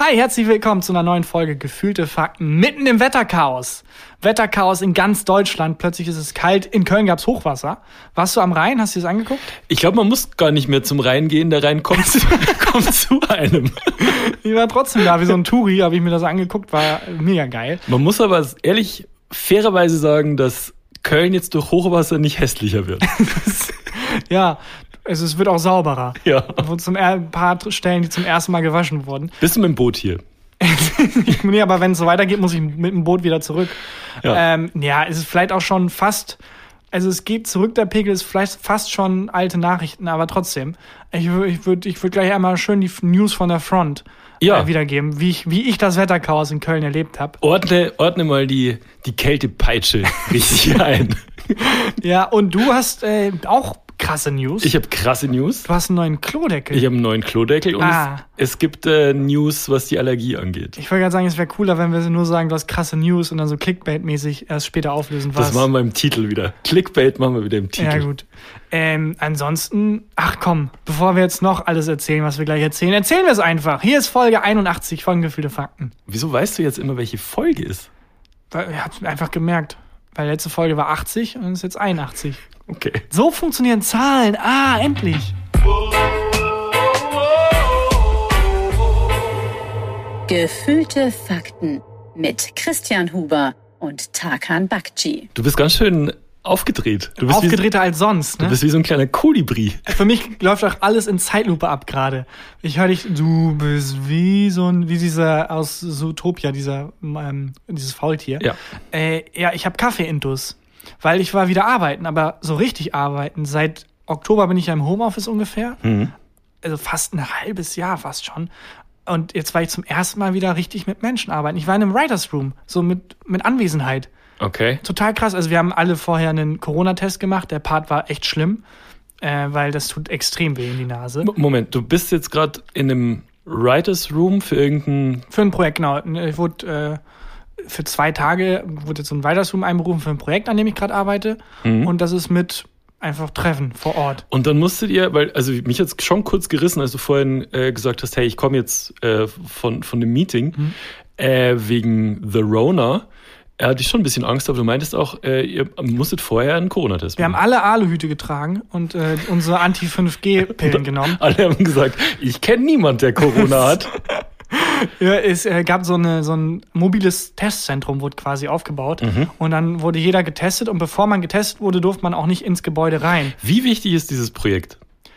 Hi, herzlich willkommen zu einer neuen Folge Gefühlte Fakten mitten im Wetterchaos. Wetterchaos in ganz Deutschland. Plötzlich ist es kalt. In Köln gab's Hochwasser. Warst du am Rhein? Hast du dir das angeguckt? Ich glaube, man muss gar nicht mehr zum Rhein gehen. Der Rhein kommt zu einem. Ich war trotzdem da, wie so ein Touri, habe ich mir das angeguckt. War mega geil. Man muss aber ehrlich, fairerweise sagen, dass Köln jetzt durch Hochwasser nicht hässlicher wird. Ja, es wird auch sauberer. Ja. Ein paar Stellen, die zum ersten Mal gewaschen wurden. Bist du mit dem Boot hier? Nee, aber wenn es so weitergeht, muss ich mit dem Boot wieder zurück. Ja. Es ist vielleicht auch schon fast, also es geht zurück, der Pegel ist vielleicht fast schon alte Nachrichten, aber trotzdem. Ich würd gleich einmal schön die News von der Front wiedergeben, wie ich das Wetterchaos in Köln erlebt habe. Ordne mal die Kältepeitsche richtig ein. Ja, und du hast auch krasse News. Ich habe krasse News. Du hast einen neuen Klodeckel. Ich habe einen neuen Klodeckel und es gibt News, was die Allergie angeht. Ich wollte gerade sagen, es wäre cooler, wenn wir nur sagen, du hast krasse News und dann so Clickbait-mäßig erst später auflösen, was. Das machen wir im Titel wieder. Clickbait machen wir wieder im Titel. Ja, gut. Ansonsten, bevor wir jetzt noch alles erzählen, was wir gleich erzählen wir es einfach. Hier ist Folge 81 von Gefühlte Fakten. Wieso weißt du jetzt immer, welche Folge ist? Weil ich hab's mir einfach gemerkt. Weil letzte Folge war 80 und ist jetzt 81. Okay. So funktionieren Zahlen. Endlich. Gefühlte Fakten mit Christian Huber und Tarkan Bakci. Du bist ganz schön aufgedreht. Du bist aufgedrehter als sonst, ne? Du bist wie so ein kleiner Kolibri. Für mich läuft auch alles in Zeitlupe ab gerade. Ich höre dich, du bist wie dieser aus Zootopia, dieses Faultier. Ja. Ich habe Kaffee-Intus, weil ich war wieder arbeiten, aber so richtig arbeiten. Seit Oktober bin ich ja im Homeoffice ungefähr. Mhm. Also fast ein halbes Jahr fast schon. Und jetzt war ich zum ersten Mal wieder richtig mit Menschen arbeiten. Ich war in einem Writers Room, so mit Anwesenheit. Okay. Total krass. Also wir haben alle vorher einen Corona-Test gemacht. Der Part war echt schlimm, weil das tut extrem weh in die Nase. Moment, du bist jetzt gerade in einem Writers Room für irgendein... Für ein Projekt, genau. Ich wurde für 2 Tage wurde jetzt so ein Writers Room einberufen für ein Projekt, an dem ich gerade arbeite. Mhm. Und das ist mit einfach Treffen vor Ort. Und dann musstet ihr, also mich hat's schon kurz gerissen, als du vorhin gesagt hast, hey, ich komme jetzt von dem Meeting wegen The Rona. Er hatte schon ein bisschen Angst, aber du meintest auch, ihr musstet vorher einen Corona-Test machen. Wir haben alle Aluhüte getragen und unsere Anti-5G-Pillen genommen. Alle haben gesagt, ich kenne niemanden, der Corona hat. Ja, es gab so ein mobiles Testzentrum, wurde quasi aufgebaut. Mhm. Und dann wurde jeder getestet. Und bevor man getestet wurde, durfte man auch nicht ins Gebäude rein. Wie wichtig ist dieses Projekt?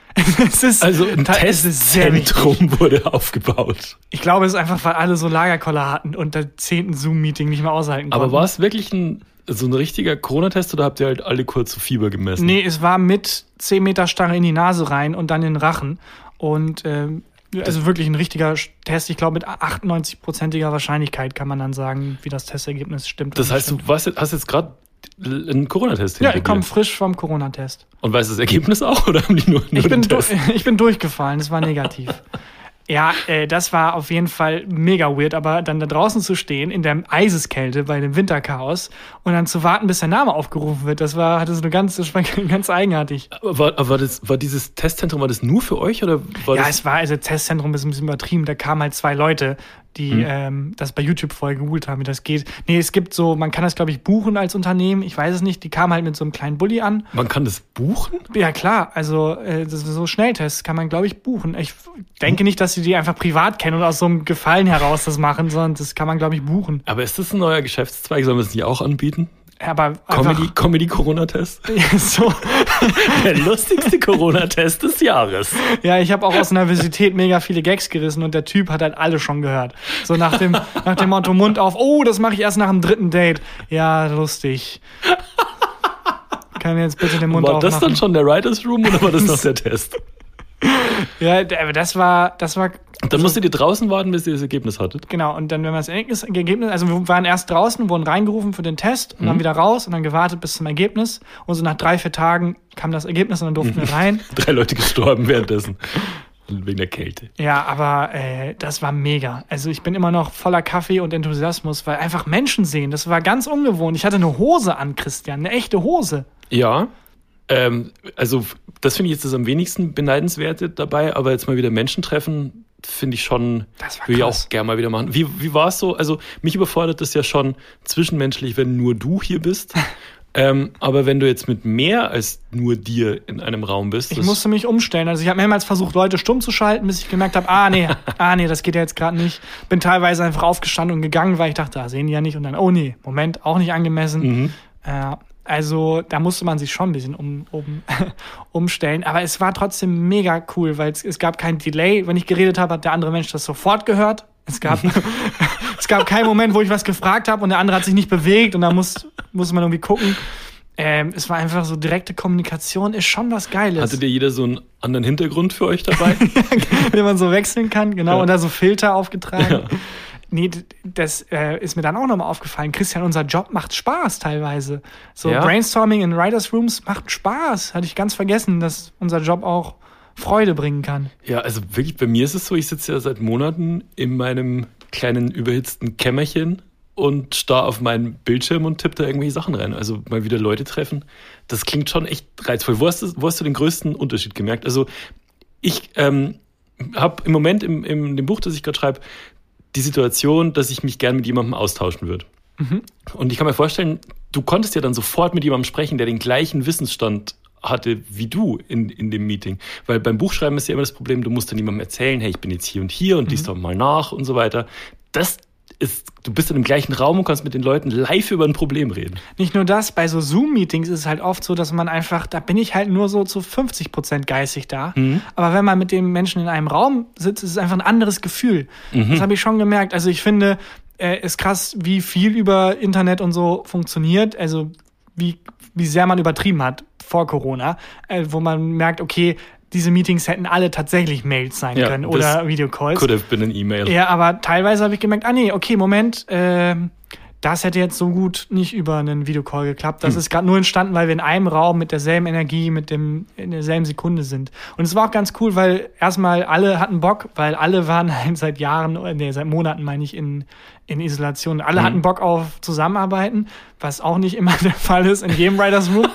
Also ein Testzentrum wurde aufgebaut. Ich glaube, es ist einfach, weil alle so Lagerkoller hatten und das 10. Zoom-Meeting nicht mehr aushalten konnten. Aber war es wirklich so ein richtiger Corona-Test oder habt ihr halt alle kurz so Fieber gemessen? Nee, es war mit 10 Meter Stange in die Nase rein und dann in den Rachen. Und also wirklich ein richtiger Test. Ich glaube, mit 98%iger Wahrscheinlichkeit kann man dann sagen, wie das Testergebnis stimmt. Das heißt, du hast jetzt gerade einen Corona-Test hinter dir? Ja, ich komme frisch vom Corona-Test. Und weißt du das Ergebnis auch oder haben die nur den Test? Ich bin durchgefallen, das war negativ. Ja, das war auf jeden Fall mega weird, aber dann da draußen zu stehen, in der Eiseskälte bei dem Winterchaos und dann zu warten, bis der Name aufgerufen wird, das war ganz eigenartig. Aber war dieses Testzentrum, war das nur für euch oder war das? Es war, also Testzentrum ist ein bisschen übertrieben, da kamen halt 2 Leute, die das bei YouTube vorher gegoogelt haben, wie das geht. Nee, es gibt so, man kann das, glaube ich, buchen als Unternehmen, ich weiß es nicht, die kamen halt mit so einem kleinen Bulli an. Man kann das buchen? Ja, klar, also das ist so Schnelltests kann man, glaube ich, buchen. Ich denke nicht, dass sie die einfach privat kennen und aus so einem Gefallen heraus das machen, sondern das kann man, glaube ich, buchen. Aber ist das ein neuer Geschäftszweig? Sollen wir es nicht auch anbieten? Aber Comedy-Corona-Test? Ja, so. Der lustigste Corona-Test des Jahres. Ja, ich habe auch aus Nervosität mega viele Gags gerissen und der Typ hat halt alle schon gehört. So nach dem Motto Mund auf, das mache ich erst nach dem 3. Date. Ja, lustig. Kann jetzt bitte den Mund aufmachen. War das dann schon der Writers Room oder war das noch der Test? Ja, aber das war. Dann musstet ihr draußen warten, bis ihr das Ergebnis hattet? Genau, und dann, wenn wir das Ergebnis, also wir waren erst draußen, wurden reingerufen für den Test und dann wieder raus und dann gewartet bis zum Ergebnis. Und so nach 3-4 Tagen kam das Ergebnis und dann durften wir rein. 3 Leute gestorben währenddessen. Wegen der Kälte. Ja, aber das war mega. Also ich bin immer noch voller Kaffee und Enthusiasmus, weil einfach Menschen sehen, das war ganz ungewohnt. Ich hatte eine Hose an, Christian, eine echte Hose. Ja, also das finde ich jetzt das am wenigsten Beneidenswerte dabei, aber jetzt mal wieder Menschen treffen, finde ich schon, Das war will ich krass. auch gerne mal wieder machen. Wie war es so? Also mich überfordert das ja schon zwischenmenschlich, wenn nur du hier bist. Aber wenn du jetzt mit mehr als nur dir in einem Raum bist. Ich musste mich umstellen. Also ich habe mehrmals versucht, Leute stumm zu schalten, bis ich gemerkt habe, nee, das geht ja jetzt gerade nicht. Bin teilweise einfach aufgestanden und gegangen, weil ich dachte, sehen die ja nicht. Und dann, oh nee, Moment, auch nicht angemessen. Also da musste man sich schon ein bisschen umstellen. Aber es war trotzdem mega cool, weil es gab kein Delay. Wenn ich geredet habe, hat der andere Mensch das sofort gehört. Es gab keinen Moment, wo ich was gefragt habe und der andere hat sich nicht bewegt und da musste man irgendwie gucken. Es war einfach so, direkte Kommunikation ist schon was Geiles. Hattet ihr jeder so einen anderen Hintergrund für euch dabei? Den man so wechseln kann, genau. Ja. Und da so Filter aufgetragen. Ja. Nee, das ist mir dann auch nochmal aufgefallen. Christian, unser Job macht Spaß teilweise. So Ja? Brainstorming in Writers Rooms macht Spaß. Hatte ich ganz vergessen, dass unser Job auch Freude bringen kann. Ja, also wirklich, bei mir ist es so, ich sitze ja seit Monaten in meinem kleinen überhitzten Kämmerchen und starr auf meinen Bildschirm und tippe da irgendwelche Sachen rein. Also mal wieder Leute treffen. Das klingt schon echt reizvoll. Wo hast du den größten Unterschied gemerkt? Also ich habe im Moment in dem Buch, das ich gerade schreibe, die Situation, dass ich mich gern mit jemandem austauschen würde. Und ich kann mir vorstellen, du konntest ja dann sofort mit jemandem sprechen, der den gleichen Wissensstand hatte wie du in dem Meeting. Weil beim Buchschreiben ist ja immer das Problem, du musst dann jemandem erzählen, hey, ich bin jetzt hier und liest doch mal nach und so weiter. Du bist dann im gleichen Raum und kannst mit den Leuten live über ein Problem reden. Nicht nur das, bei so Zoom-Meetings ist es halt oft so, dass man einfach, da bin ich halt nur so zu 50% geistig da. Aber wenn man mit dem Menschen in einem Raum sitzt, ist es einfach ein anderes Gefühl. Das habe ich schon gemerkt. Also ich finde, ist krass, wie viel über Internet und so funktioniert. Also wie sehr man übertrieben hat vor Corona, wo man merkt, okay, diese Meetings hätten alle tatsächlich Mails sein können oder Videocalls. Could have been an email. Ja, aber teilweise habe ich gemerkt, Moment, das hätte jetzt so gut nicht über einen Videocall geklappt. Das ist gerade nur entstanden, weil wir in einem Raum mit derselben Energie, in derselben Sekunde sind. Und es war auch ganz cool, weil erstmal alle hatten Bock, weil alle waren seit Monaten meine ich, in Isolation. Alle hatten Bock auf Zusammenarbeiten, was auch nicht immer der Fall ist in jedem Writers Room.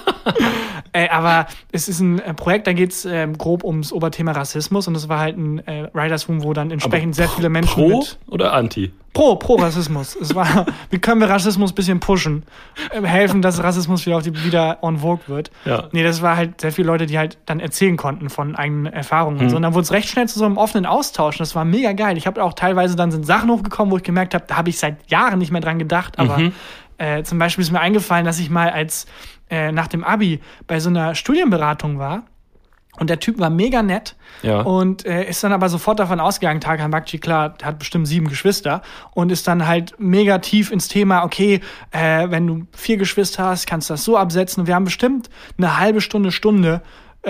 Aber es ist ein Projekt, da geht es grob ums Oberthema Rassismus und es war halt ein Writers Room, wo dann entsprechend sehr viele Menschen Pro oder Anti? Pro Rassismus. Es war, wie können wir Rassismus ein bisschen pushen? Helfen, dass Rassismus wieder on vogue wird. Ja. Nee, das war halt sehr viele Leute, die halt dann erzählen konnten von eigenen Erfahrungen. Und so. Und dann wurde es recht schnell zu so einem offenen Austausch. Und das war mega geil. Ich habe auch teilweise dann sind Sachen hochgekommen, wo ich gemerkt habe, da habe ich seit Jahren nicht mehr dran gedacht. Aber zum Beispiel ist mir eingefallen, dass ich mal nach dem Abi bei so einer Studienberatung war. Und der Typ war mega nett und ist dann aber sofort davon ausgegangen, Tarkan Bakci, klar, hat bestimmt 7 Geschwister und ist dann halt mega tief ins Thema, okay, wenn du 4 Geschwister hast, kannst du das so absetzen. Und wir haben bestimmt eine halbe Stunde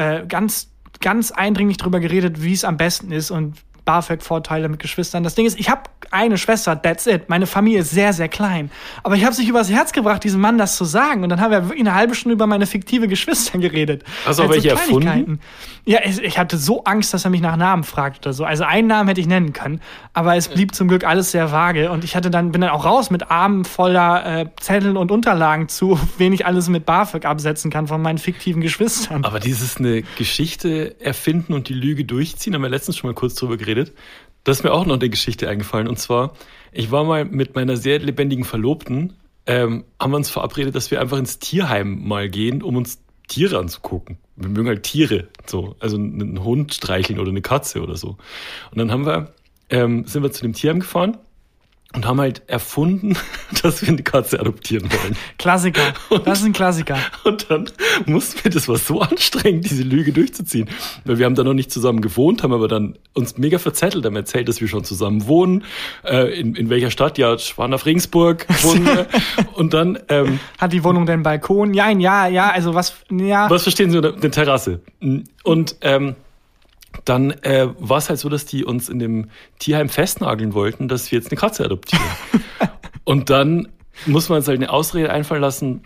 ganz, ganz eindringlich darüber geredet, wie es am besten ist und BAföG-Vorteile mit Geschwistern. Das Ding ist, ich habe eine Schwester, that's it. Meine Familie ist sehr, sehr klein. Aber ich habe es nicht übers Herz gebracht, diesem Mann das zu sagen. Und dann haben wir wirklich eine halbe Stunde über meine fiktive Geschwister geredet. Hast du auch welche erfunden? Ja, ich hatte so Angst, dass er mich nach Namen fragt oder so. Also einen Namen hätte ich nennen können. Aber es blieb zum Glück alles sehr vage. Und ich bin dann auch raus mit Armen voller Zetteln und Unterlagen zu, wen ich alles mit BAföG absetzen kann von meinen fiktiven Geschwistern. Aber dieses eine Geschichte erfinden und die Lüge durchziehen, haben wir letztens schon mal kurz drüber geredet. Das ist mir auch noch eine Geschichte eingefallen. Und zwar, ich war mal mit meiner sehr lebendigen Verlobten, haben wir uns verabredet, dass wir einfach ins Tierheim mal gehen, um uns Tiere anzugucken. Wir mögen halt Tiere, so, also einen Hund streicheln oder eine Katze oder so. Und dann sind wir zu dem Tierheim gefahren und haben halt erfunden, dass wir eine Katze adoptieren wollen. Klassiker. Das ist ein Klassiker. Und dann mussten wir, das war so anstrengend, diese Lüge durchzuziehen. Weil wir haben da noch nicht zusammen gewohnt, haben aber dann uns mega verzettelt, haben erzählt, dass wir schon zusammen wohnen. In welcher Stadt? Ja, Schwan auf Regensburg wohnen wir. Und dann... Hat die Wohnung denn Balkon? Ja, also was... Ja. Was verstehen Sie unter der Terrasse? Und... dann war es halt so, dass die uns in dem Tierheim festnageln wollten, dass wir jetzt eine Katze adoptieren. Und dann muss man uns halt eine Ausrede einfallen lassen,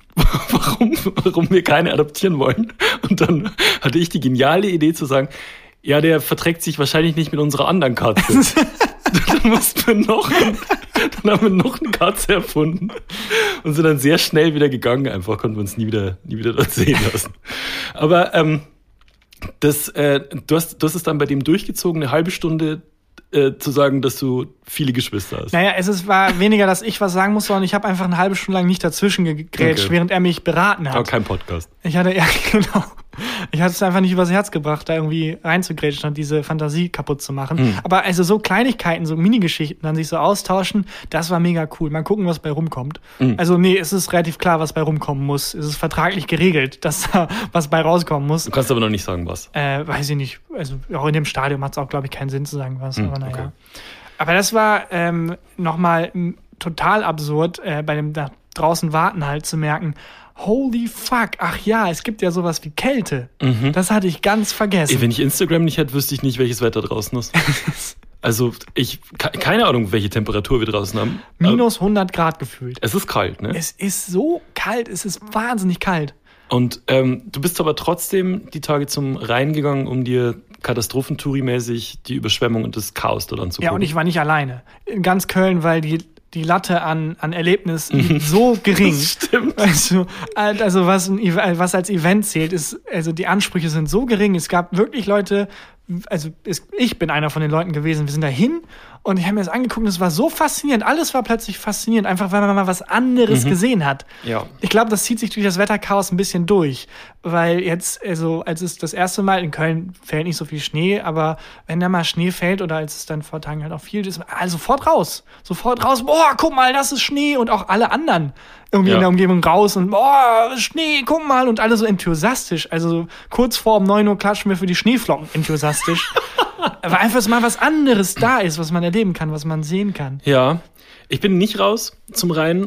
warum wir keine adoptieren wollen. Und dann hatte ich die geniale Idee zu sagen, ja, der verträgt sich wahrscheinlich nicht mit unserer anderen Katze. Dann haben wir noch eine Katze erfunden und sind dann sehr schnell wieder gegangen. Einfach konnten wir uns nie wieder dort sehen lassen. Aber du hast es dann bei dem durchgezogen, eine halbe Stunde zu sagen, dass du viele Geschwister hast. Naja, war weniger, dass ich was sagen muss, sondern ich habe einfach eine halbe Stunde lang nicht dazwischen gegrätscht, während er mich beraten hat. Aber kein Podcast. Ich hatte es einfach nicht übers Herz gebracht, da irgendwie reinzugrätschen und diese Fantasie kaputt zu machen. Aber also so Kleinigkeiten, so Minigeschichten, dann sich so austauschen, das war mega cool. Mal gucken, was bei rumkommt. Also nee, es ist relativ klar, was bei rumkommen muss. Es ist vertraglich geregelt, dass da was bei rauskommen muss. Du kannst aber noch nicht sagen, was. Weiß ich nicht. Also auch in dem Stadium hat es auch, glaube ich, keinen Sinn zu sagen, was. Aber naja. Okay. Aber das war nochmal total absurd, bei dem da draußen warten halt zu merken, holy fuck, ach ja, es gibt ja sowas wie Kälte. Das hatte ich ganz vergessen. Ey, wenn ich Instagram nicht hätte, wüsste ich nicht, welches Wetter draußen ist. Also keine Ahnung, welche Temperatur wir draußen haben. Minus 100 Grad gefühlt. Es ist kalt, ne? Es ist so kalt, es ist wahnsinnig kalt. Und du bist aber trotzdem die Tage zum Rhein gegangen, um dir Katastrophentouri-mäßig die Überschwemmung und das Chaos dort anzugucken. Ja, und ich war nicht alleine. In ganz Köln, weil die Latte an Erlebnis so gering. Das stimmt. Also was als Event zählt, ist, also die Ansprüche sind so gering. Es gab wirklich Leute, ich bin einer von den Leuten gewesen, wir sind da hin und ich habe mir das angeguckt und es war so faszinierend. Alles war plötzlich faszinierend, einfach weil man mal was anderes gesehen hat. Ja. Ich glaube, das zieht sich durch das Wetterchaos ein bisschen durch, weil jetzt, also als es das erste Mal in Köln fällt nicht so viel Schnee, aber wenn da mal Schnee fällt oder als es dann vor Tagen halt auch viel ist, also sofort raus, boah, guck mal, das ist Schnee und auch alle anderen irgendwie in der Umgebung raus und boah, Schnee, guck mal und alle so enthusiastisch, also kurz vor um 9 Uhr klatschen wir für die Schneeflocken enthusiastisch. Aber einfach mal was anderes da ist, was man erleben kann, was man sehen kann. Ja, ich bin nicht raus zum Rhein,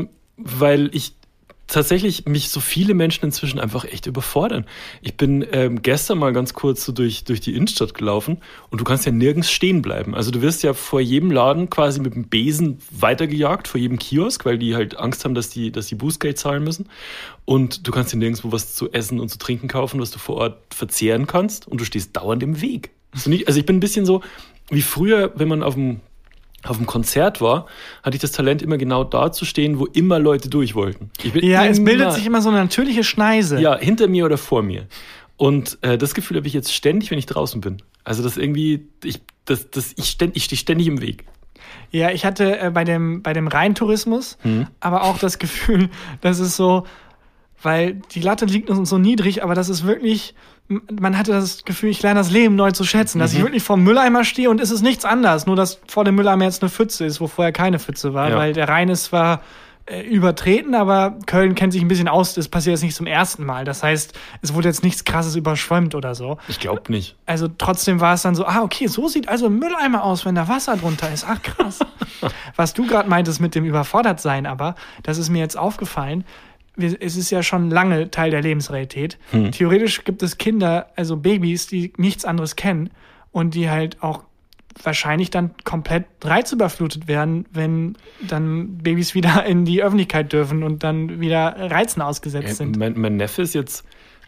weil ich tatsächlich mich so viele Menschen inzwischen einfach echt überfordern. Ich bin gestern mal ganz kurz so durch die Innenstadt gelaufen und du kannst ja nirgends stehen bleiben. Also du wirst ja vor jedem Laden quasi mit dem Besen weitergejagt, vor jedem Kiosk, weil die halt Angst haben, dass die Bußgeld zahlen müssen. Und du kannst dir nirgendwo was zu essen und zu trinken kaufen, was du vor Ort verzehren kannst und du stehst dauernd im Weg. Also ich bin ein bisschen so wie früher, wenn man auf dem Konzert war, hatte ich das Talent, immer genau da zu stehen, wo immer Leute durch wollten. Es bildet sich immer so eine natürliche Schneise. Ja, hinter mir oder vor mir. Und das Gefühl habe ich jetzt ständig, wenn ich draußen bin. Also das irgendwie, ich stehe ständig im Weg. Ja, ich hatte bei dem Rheintourismus aber auch das Gefühl, dass es so, weil die Latte liegt so niedrig, aber das ist wirklich, man hatte das Gefühl, ich lerne das Leben neu zu schätzen, dass ich wirklich vor dem Mülleimer stehe und es ist nichts anderes, nur dass vor dem Mülleimer jetzt eine Pfütze ist, wo vorher keine Pfütze war, weil der Rhein ist zwar übertreten, aber Köln kennt sich ein bisschen aus, das passiert jetzt nicht zum ersten Mal, das heißt, es wurde jetzt nichts Krasses überschwemmt oder so. Ich glaube nicht. Also trotzdem war es dann so, okay, so sieht also ein Mülleimer aus, wenn da Wasser drunter ist, ach krass. Was du gerade meintest mit dem Überfordertsein aber, das ist mir jetzt aufgefallen, es ist ja schon lange Teil der Lebensrealität. Theoretisch gibt es Kinder, also Babys, die nichts anderes kennen und die halt auch wahrscheinlich dann komplett reizüberflutet werden, wenn dann Babys wieder in die Öffentlichkeit dürfen und dann wieder Reizen ausgesetzt sind. Mein Neffe ist jetzt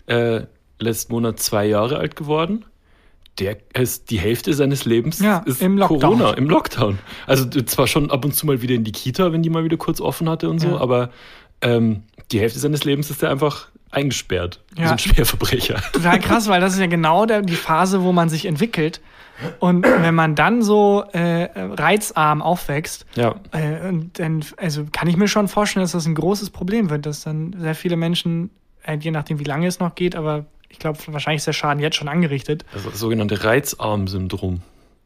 letzten Monat 2 Jahre alt geworden. Der ist die Hälfte seines Lebens ist im Lockdown. Corona, im Lockdown. Also zwar schon ab und zu mal wieder in die Kita, wenn die mal wieder kurz offen hatte und so, aber die Hälfte seines Lebens ist er einfach eingesperrt. Ja. So ein Schwerverbrecher. Total krass, weil das ist ja genau die Phase, wo man sich entwickelt. Und wenn man dann so reizarm aufwächst, dann also kann ich mir schon vorstellen, dass das ein großes Problem wird, dass dann sehr viele Menschen, je nachdem wie lange es noch geht, aber ich glaube, wahrscheinlich ist der Schaden jetzt schon angerichtet. Also das sogenannte Reizarm-Syndrom.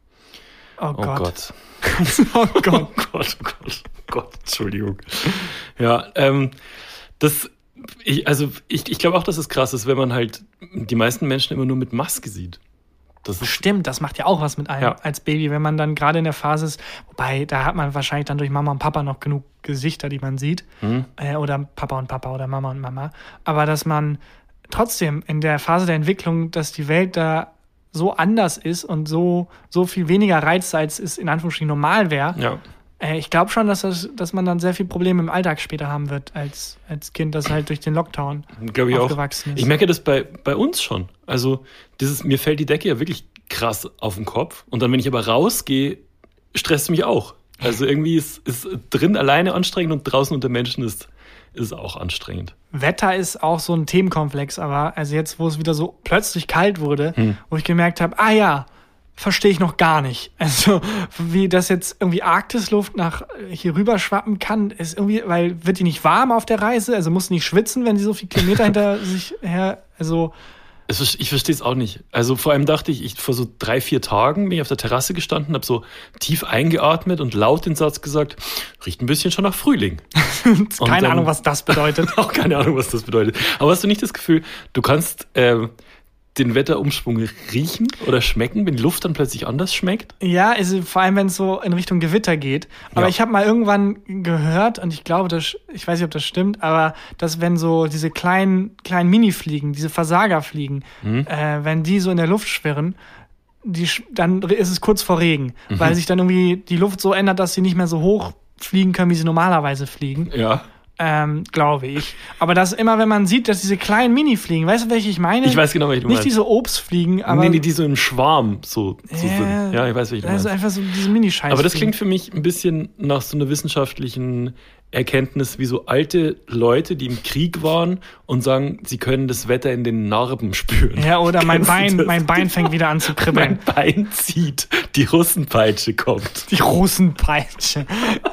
Oh Gott. Oh Gott, Entschuldigung. Ja, ich glaube auch, dass es krass ist, wenn man halt die meisten Menschen immer nur mit Maske sieht. Stimmt, das macht ja auch was mit einem als Baby, wenn man dann gerade in der Phase ist, wobei, da hat man wahrscheinlich dann durch Mama und Papa noch genug Gesichter, die man sieht, oder Papa und Papa oder Mama und Mama, aber dass man trotzdem in der Phase der Entwicklung, dass die Welt da so anders ist und so viel weniger Reiz, als es in Anführungsstrichen normal wäre. Ja. Ich glaube schon, dass man dann sehr viel Probleme im Alltag später haben wird als Kind, das halt durch den Lockdown aufgewachsen ist. Ich merke das bei uns schon. Also mir fällt die Decke ja wirklich krass auf den Kopf. Und dann, wenn ich aber rausgehe, stresst mich auch. Also irgendwie ist drin alleine anstrengend und draußen unter Menschen ist auch anstrengend. Wetter ist auch so ein Themenkomplex, aber also jetzt, wo es wieder so plötzlich kalt wurde, wo ich gemerkt habe, verstehe ich noch gar nicht. Also, wie das jetzt irgendwie Arktisluft nach hier rüber schwappen kann, ist irgendwie, weil wird die nicht warm auf der Reise? Also muss nicht schwitzen, wenn sie so viele Kilometer hinter sich her, also... Ich verstehe es auch nicht. Also vor allem dachte ich vor so 3-4 Tagen bin ich auf der Terrasse gestanden, habe so tief eingeatmet und laut den Satz gesagt, riecht ein bisschen schon nach Frühling. Keine Ahnung, was das bedeutet. Auch keine Ahnung, was das bedeutet. Aber hast du nicht das Gefühl, du kannst den Wetterumschwung riechen oder schmecken, wenn die Luft dann plötzlich anders schmeckt? Ja, also vor allem, wenn es so in Richtung Gewitter geht. Aber ich habe mal irgendwann gehört, und ich glaube, ich weiß nicht, ob das stimmt, aber dass wenn so diese kleinen Mini-Fliegen, diese Versagerfliegen, wenn die so in der Luft schwirren, dann ist es kurz vor Regen, weil sich dann irgendwie die Luft so ändert, dass sie nicht mehr so hoch fliegen können, wie sie normalerweise fliegen. Ja. Glaube ich. Aber das immer, wenn man sieht, dass diese kleinen Mini-Fliegen, weißt du, welche ich meine? Ich weiß genau, welche du meinst. Nicht diese Obstfliegen, aber... Nee, die so im Schwarm so sind. Ja, ich weiß, welche du meinst. Das ist einfach so diese Mini-Scheiße. Aber das klingt für mich ein bisschen nach so einer wissenschaftlichen Erkenntnis, wie so alte Leute, die im Krieg waren und sagen, sie können das Wetter in den Narben spüren. Ja, oder mein Bein fängt wieder an zu kribbeln. Mein Bein zieht, die Russenpeitsche kommt. Die Russenpeitsche.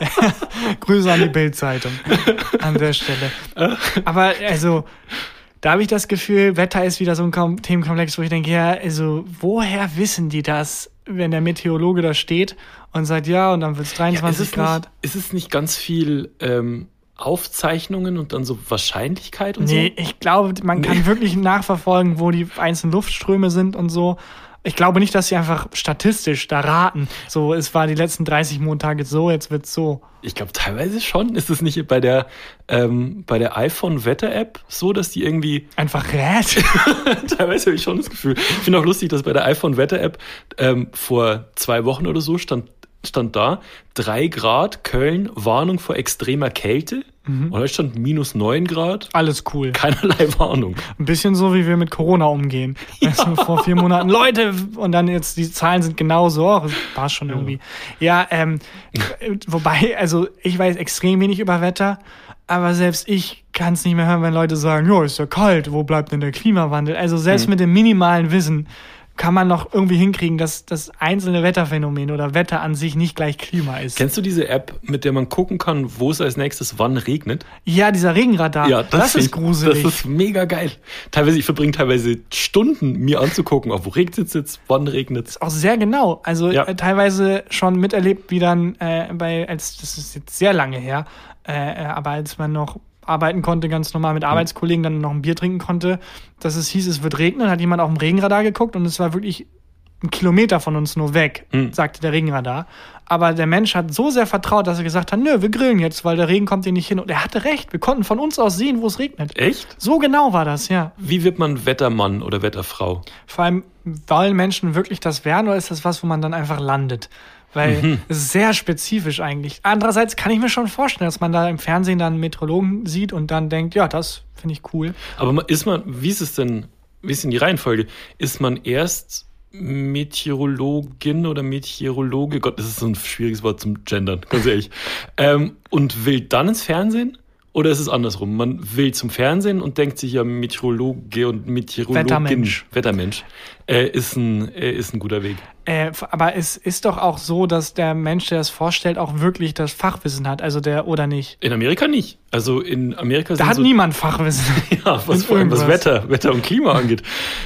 Grüße an die Bild-Zeitung an der Stelle. Aber also, da habe ich das Gefühl, Wetter ist wieder so ein Themenkomplex, wo ich denke, ja, also woher wissen die das, wenn der Meteorologe da steht und sagt, ja, und dann wird es 23 Grad. Ist es nicht ganz viel Aufzeichnungen und dann so Wahrscheinlichkeit und so? Nee, ich glaube, man kann wirklich nachverfolgen, wo die einzelnen Luftströme sind und so. Ich glaube nicht, dass sie einfach statistisch da raten. So, es war die letzten 30 Montage so, jetzt wird's so. Ich glaube teilweise schon. Ist es nicht bei der iPhone-Wetter-App so, dass die irgendwie... Einfach rät? Teilweise habe ich schon das Gefühl. Ich finde auch lustig, dass bei der iPhone-Wetter-App vor 2 Wochen oder so stand da 3 Grad, Köln, Warnung vor extremer Kälte. Und heute stand -9 Grad. Alles cool. Keinerlei Warnung. Ein bisschen so, wie wir mit Corona umgehen. Ja. Also vor 4 Monaten, Leute, und dann jetzt, die Zahlen sind genauso. Oh, das war schon irgendwie. Ja, wobei, also ich weiß extrem wenig über Wetter, aber selbst ich kann es nicht mehr hören, wenn Leute sagen, ja, ist ja kalt, wo bleibt denn der Klimawandel? Also selbst mit dem minimalen Wissen kann man noch irgendwie hinkriegen, dass das einzelne Wetterphänomen oder Wetter an sich nicht gleich Klima ist. Kennst du diese App, mit der man gucken kann, wo es als nächstes wann regnet? Ja, dieser Regenradar. Ja, das ist gruselig. Das ist mega geil. Ich verbringe teilweise Stunden, mir anzugucken, wo regnet es jetzt, wann regnet es. Ist auch sehr genau. Also teilweise schon miterlebt, wie dann das ist jetzt sehr lange her, aber als man noch arbeiten konnte, ganz normal mit Arbeitskollegen, dann noch ein Bier trinken konnte, dass es hieß, es wird regnen, hat jemand auf dem Regenradar geguckt und es war wirklich 1 Kilometer von uns nur weg, sagte der Regenradar. Aber der Mensch hat so sehr vertraut, dass er gesagt hat, nö, wir grillen jetzt, weil der Regen kommt hier nicht hin. Und er hatte recht, wir konnten von uns aus sehen, wo es regnet. Echt? So genau war das, ja. Wie wird man Wettermann oder Wetterfrau? Vor allem, wollen Menschen wirklich das werden oder ist das was, wo man dann einfach landet? Weil es ist sehr spezifisch eigentlich. Andererseits kann ich mir schon vorstellen, dass man da im Fernsehen dann einen Meteorologen sieht und dann denkt, ja, das finde ich cool. Aber wie ist denn die Reihenfolge? Ist man erst Meteorologin oder Meteorologe? Gott, das ist so ein schwieriges Wort zum Gendern, ganz ehrlich. Und will dann ins Fernsehen? Oder ist es andersrum? Man will zum Fernsehen und denkt sich ja, Meteorologe und Meteorologin, Wettermensch ist ein guter Weg. Aber es ist doch auch so, dass der Mensch, der das vorstellt, auch wirklich das Fachwissen hat, also oder nicht? In Amerika nicht. Also in Amerika da hat niemand Fachwissen. Ja, was Wetter und Klima angeht.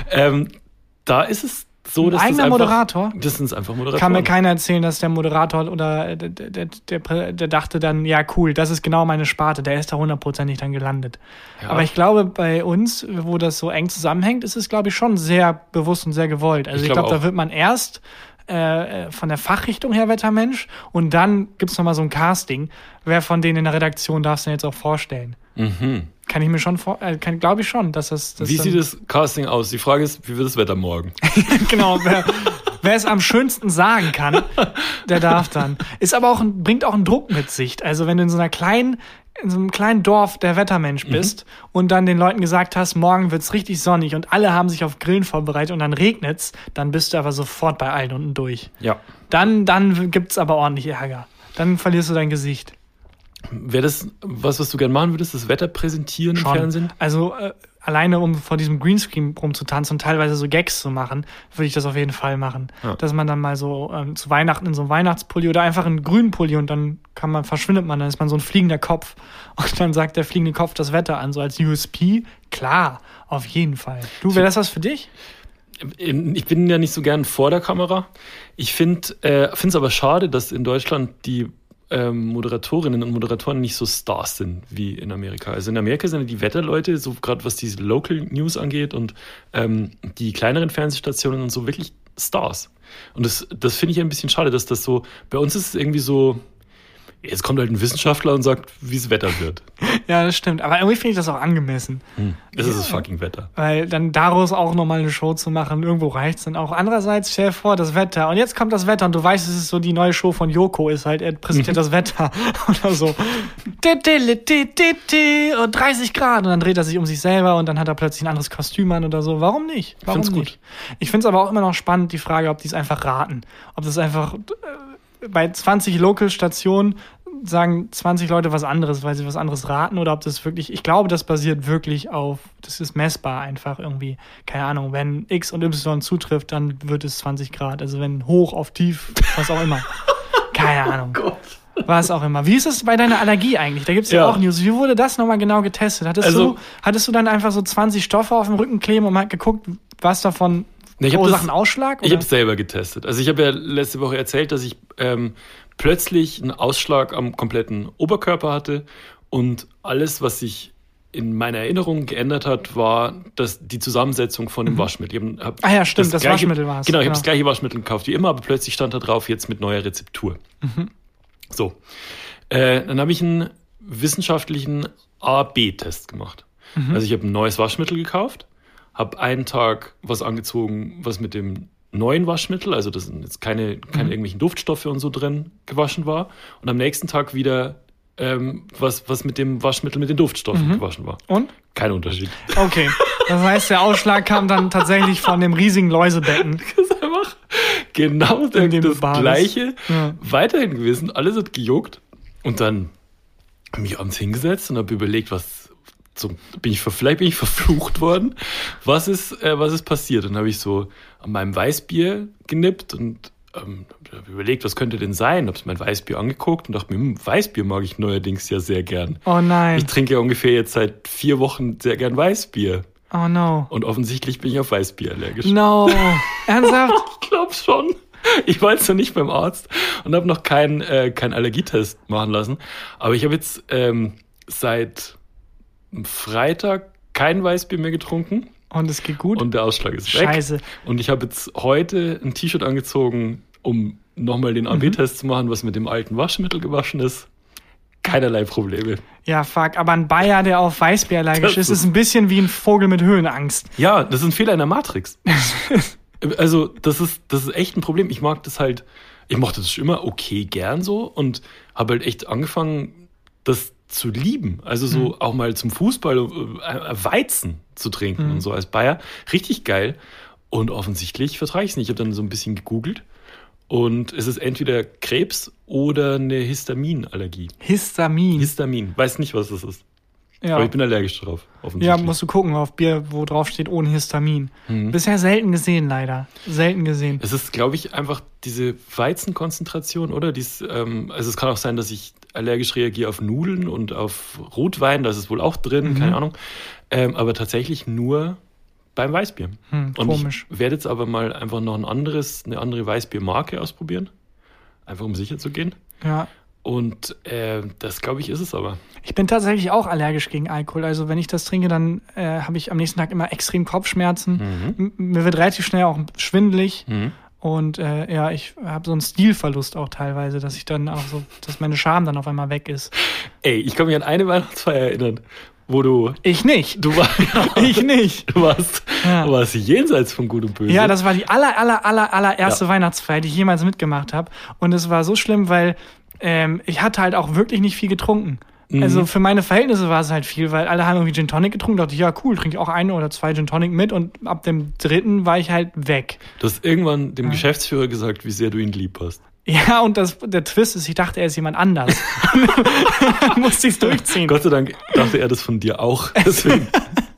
Da ist es so, dass eigener Moderator? Das sind einfach Moderatoren. Kann mir keiner erzählen, dass der Moderator oder der dachte dann, ja cool, das ist genau meine Sparte, der ist da 100% dann gelandet. Ja. Aber ich glaube, bei uns, wo das so eng zusammenhängt, ist es, glaube ich, schon sehr bewusst und sehr gewollt. Also ich glaube, da wird man erst von der Fachrichtung her Wettermensch und dann gibt es nochmal so ein Casting. Wer von denen in der Redaktion darf es denn jetzt auch vorstellen? Kann ich mir schon glaube ich schon, dass das wie sieht das Casting aus? Die Frage ist, wie wird das Wetter morgen? Genau, wer es am schönsten sagen kann, der darf dann. Ist aber bringt auch einen Druck mit sich. Also wenn du in so einem kleinen Dorf der Wettermensch bist und dann den Leuten gesagt hast, morgen wird's richtig sonnig und alle haben sich auf Grillen vorbereitet und dann regnet's, dann bist du aber sofort bei allen unten durch. Ja. Dann gibt's aber ordentlich Ärger. Dann verlierst du dein Gesicht. Wäre das was du gerne machen würdest, das Wetter präsentieren im Fernsehen? Also alleine um vor diesem Greenscreen rumzutanzen und teilweise so Gags zu machen, würde ich das auf jeden Fall machen. Ja. Dass man dann mal so zu Weihnachten in so einem Weihnachtspulli oder einfach einen grünen Pulli und dann verschwindet man, dann ist man so ein fliegender Kopf und dann sagt der fliegende Kopf das Wetter an, so als USP. Klar, auf jeden Fall. Du, wäre das was für dich? Ich bin ja nicht so gern vor der Kamera. Ich finde es aber schade, dass in Deutschland die Moderatorinnen und Moderatoren nicht so Stars sind wie in Amerika. Also in Amerika sind ja die Wetterleute, so gerade was diese Local News angeht und die kleineren Fernsehstationen und so wirklich Stars. Und das finde ich ein bisschen schade, dass das so, bei uns ist es irgendwie so, jetzt kommt halt ein Wissenschaftler und sagt, wie es Wetter wird. Ja, das stimmt. Aber irgendwie finde ich das auch angemessen. Das ist das fucking Wetter. Weil dann daraus auch nochmal eine Show zu machen, irgendwo reicht es dann auch. Andererseits, stell dir vor, das Wetter. Und jetzt kommt das Wetter und du weißt, es ist so die neue Show von Joko, ist halt, er präsentiert das Wetter. Oder so. Und 30 Grad. Und dann dreht er sich um sich selber und dann hat er plötzlich ein anderes Kostüm an oder so. Warum nicht? Warum nicht? Gut. Ich finde es aber auch immer noch spannend, die Frage, ob die es einfach raten. Ob das einfach bei 20 Local-Stationen sagen 20 Leute was anderes, weil sie was anderes raten, oder ob das wirklich, ich glaube, das basiert wirklich auf, das ist messbar einfach irgendwie, keine Ahnung, wenn X und Y zutrifft, dann wird es 20 Grad, also wenn hoch auf tief, was auch immer. Keine Ahnung. Oh Gott. Was auch immer. Wie ist es bei deiner Allergie eigentlich? Da gibt es ja auch News. Wie wurde das nochmal genau getestet? Hattest du dann einfach so 20 Stoffe auf dem Rücken kleben und mal geguckt, was davon verursachen Ausschlag? Oder? Ich habe es selber getestet. Also ich habe ja letzte Woche erzählt, dass ich plötzlich einen Ausschlag am kompletten Oberkörper hatte und alles, was sich in meiner Erinnerung geändert hat, war die Zusammensetzung von dem Waschmittel. Stimmt, das Waschmittel war es. Genau, ich habe das gleiche Waschmittel gekauft wie immer, aber plötzlich stand da drauf, jetzt mit neuer Rezeptur. So, dann habe ich einen wissenschaftlichen A-B-Test gemacht. Also ich habe ein neues Waschmittel gekauft, habe einen Tag was angezogen, was mit dem neuen Waschmittel, also das sind jetzt keine irgendwelchen Duftstoffe und so drin, gewaschen war. Und am nächsten Tag wieder was mit dem Waschmittel mit den Duftstoffen gewaschen war. Und? Kein Unterschied. Okay, das heißt, der Ausschlag kam dann tatsächlich von dem riesigen Läusebecken. Das ist einfach genau das Gleiche. Ja. Weiterhin gewesen, alles hat gejuckt. Und dann habe ich mich abends hingesetzt und habe überlegt, vielleicht bin ich verflucht worden. Was ist passiert? Dann habe ich so an meinem Weißbier genippt und habe überlegt, was könnte denn sein? Habe mein Weißbier angeguckt und dachte mir, Weißbier mag ich neuerdings ja sehr gern. Oh nein. Ich trinke ja ungefähr jetzt seit 4 Wochen sehr gern Weißbier. Oh no. Und offensichtlich bin ich auf Weißbier allergisch. No. Ernsthaft? Ich glaube schon. Ich war jetzt noch nicht beim Arzt und habe noch keinen Allergietest machen lassen. Aber ich habe jetzt seit Freitag kein Weißbier mehr getrunken. Und es geht gut? Und der Ausschlag ist weg. Scheiße. Und ich habe jetzt heute ein T-Shirt angezogen, um nochmal den AB-Test zu machen, was mit dem alten Waschmittel gewaschen ist. Keinerlei Probleme. Ja, fuck. Aber ein Bayer, der auf Weißbier allergisch ist ein bisschen wie ein Vogel mit Höhenangst. Ja, das ist ein Fehler in der Matrix. Also, das ist echt ein Problem. Ich mochte das schon immer okay gern so und habe halt echt angefangen, das zu lieben. Also so auch mal zum Fußball Weizen zu trinken und so als Bayer. Richtig geil. Und offensichtlich vertrage ich es nicht. Ich habe dann so ein bisschen gegoogelt und es ist entweder Krebs oder eine Histaminallergie. Histamin. Weiß nicht, was das ist. Ja. Aber ich bin allergisch drauf, offensichtlich. Ja, musst du gucken auf Bier, wo drauf steht, ohne Histamin. Bisher selten gesehen, leider. Selten gesehen. Es ist, glaube ich, einfach diese Weizenkonzentration, oder? Also es kann auch sein, dass ich allergisch reagiere auf Nudeln und auf Rotwein, das ist wohl auch drin, keine Ahnung. Aber tatsächlich nur beim Weißbier. Und komisch. Ich werde jetzt aber mal einfach noch eine andere Weißbiermarke ausprobieren. Einfach um sicher zu gehen. Ja. Und das, glaube ich, ist es aber. Ich bin tatsächlich auch allergisch gegen Alkohol. Also wenn ich das trinke, dann habe ich am nächsten Tag immer extrem Kopfschmerzen. Mir wird relativ schnell auch schwindelig. Und ich habe so einen Stilverlust auch teilweise, dass ich dann auch so, dass meine Scham dann auf einmal weg ist. Ey, ich kann mich an eine Weihnachtsfeier erinnern, wo du... Ich nicht. Ich nicht. Du warst jenseits von Gut und Böse. Ja, das war die allererste Weihnachtsfeier, die ich jemals mitgemacht habe. Und es war so schlimm, weil ich hatte halt auch wirklich nicht viel getrunken. Also für meine Verhältnisse war es halt viel, weil alle haben irgendwie Gin Tonic getrunken. Da dachte ich, ja cool, trinke auch 1 oder 2 Gin Tonic mit. Und ab dem 3. war ich halt weg. Du hast irgendwann dem Geschäftsführer gesagt, wie sehr du ihn lieb hast. Ja, und der Twist ist, ich dachte, er ist jemand anders. Dann musste ich es durchziehen. Gott sei Dank dachte er das von dir auch. Deswegen.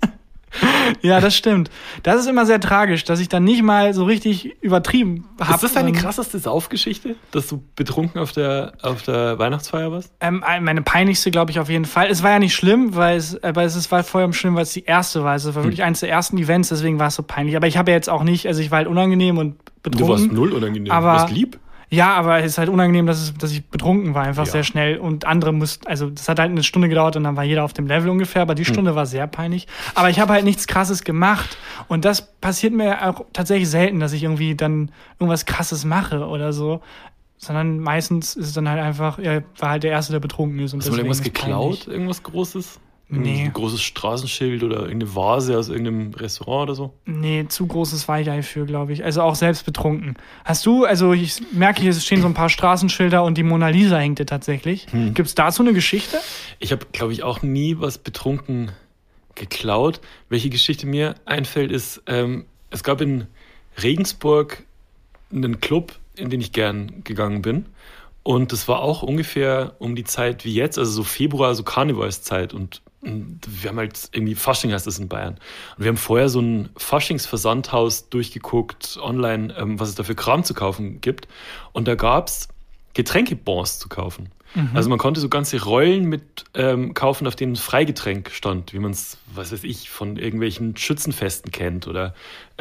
Ja, das stimmt. Das ist immer sehr tragisch, dass ich dann nicht mal so richtig übertrieben habe. Ist das deine krasseste Saufgeschichte, dass du betrunken auf der Weihnachtsfeier warst? Meine peinlichste, glaube ich, auf jeden Fall. Es war ja nicht schlimm, aber es war vor allem schlimm, weil es die erste war. Es war wirklich eines der ersten Events, deswegen war es so peinlich. Aber ich habe ja jetzt auch nicht, also ich war halt unangenehm und betrunken. Du warst null unangenehm, du warst lieb. Ja, aber es ist halt unangenehm, dass ich betrunken war, einfach sehr schnell. Und andere also das hat halt eine Stunde gedauert und dann war jeder auf dem Level ungefähr, aber die Stunde war sehr peinlich. Aber ich habe halt nichts Krasses gemacht. Und das passiert mir auch tatsächlich selten, dass ich irgendwie dann irgendwas Krasses mache oder so. Sondern meistens ist es dann halt einfach, war halt der Erste, der betrunken ist. Und hast du mal irgendwas geklaut? Irgendwas Großes? Nee. Ein großes Straßenschild oder irgendeine Vase aus irgendeinem Restaurant oder so? Nee, zu großes war ich dafür, glaube ich. Also auch selbst betrunken. Hast du, also ich merke hier, es stehen so ein paar Straßenschilder und die Mona Lisa hängt dir tatsächlich. Gibt's dazu eine Geschichte? Ich habe, glaube ich, auch nie was betrunken geklaut. Welche Geschichte mir einfällt, ist, es gab in Regensburg einen Club, in den ich gern gegangen bin. Und das war auch ungefähr um die Zeit wie jetzt, also so Februar, so Karnevalszeit. Und wir haben halt irgendwie, Fasching heißt das in Bayern. Und wir haben vorher so ein Faschingsversandhaus durchgeguckt, online, was es da für Kram zu kaufen gibt. Und da gab's Getränkebons zu kaufen. Also man konnte so ganze Rollen mit kaufen, auf denen Freigetränk stand, wie man es, was weiß ich, von irgendwelchen Schützenfesten kennt oder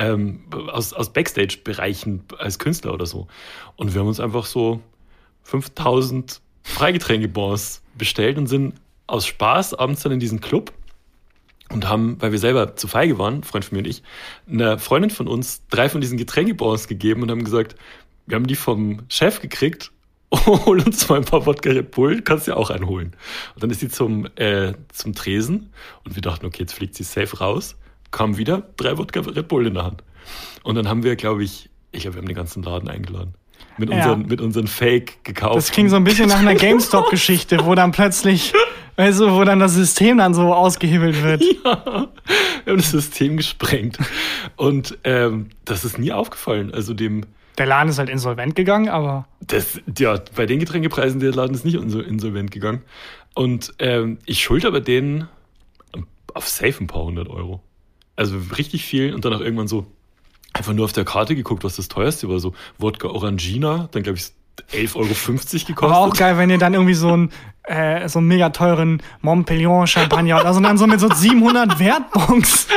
aus Backstage-Bereichen als Künstler oder so. Und wir haben uns einfach so 5000 Freigetränkebons bestellt und sind aus Spaß abends dann in diesen Club und haben, weil wir selber zu feige waren, Freund von mir und ich, einer Freundin von uns 3 von diesen Getränkebons gegeben und haben gesagt, wir haben die vom Chef gekriegt, hol uns mal ein paar Wodka Red Bull, kannst ja auch einen holen. Und dann ist sie zum Tresen und wir dachten, okay, jetzt fliegt sie safe raus, kam wieder, 3 Wodka Red Bull in der Hand. Und dann haben wir, glaube ich, wir haben den ganzen Laden eingeladen. Mit unseren Fake gekauft. Das klingt so ein bisschen nach einer GameStop-Geschichte, wo dann plötzlich, wo dann das System dann so ausgehebelt wird. Ja, wir haben das System gesprengt. Und das ist nie aufgefallen. Also der Laden ist halt insolvent gegangen, aber... bei den Getränkepreisen, der Laden ist nicht insolvent gegangen. Und ich schulde aber denen auf safe ein paar 100 Euro. Also richtig viel und dann auch irgendwann so einfach nur auf der Karte geguckt, was das teuerste war. So Wodka Orangina, dann glaube ich 11,50 Euro gekostet. Aber auch geil, wenn ihr dann irgendwie so einen mega teuren Montpellier Champagner oder so, dann so mit so 700 Wertbons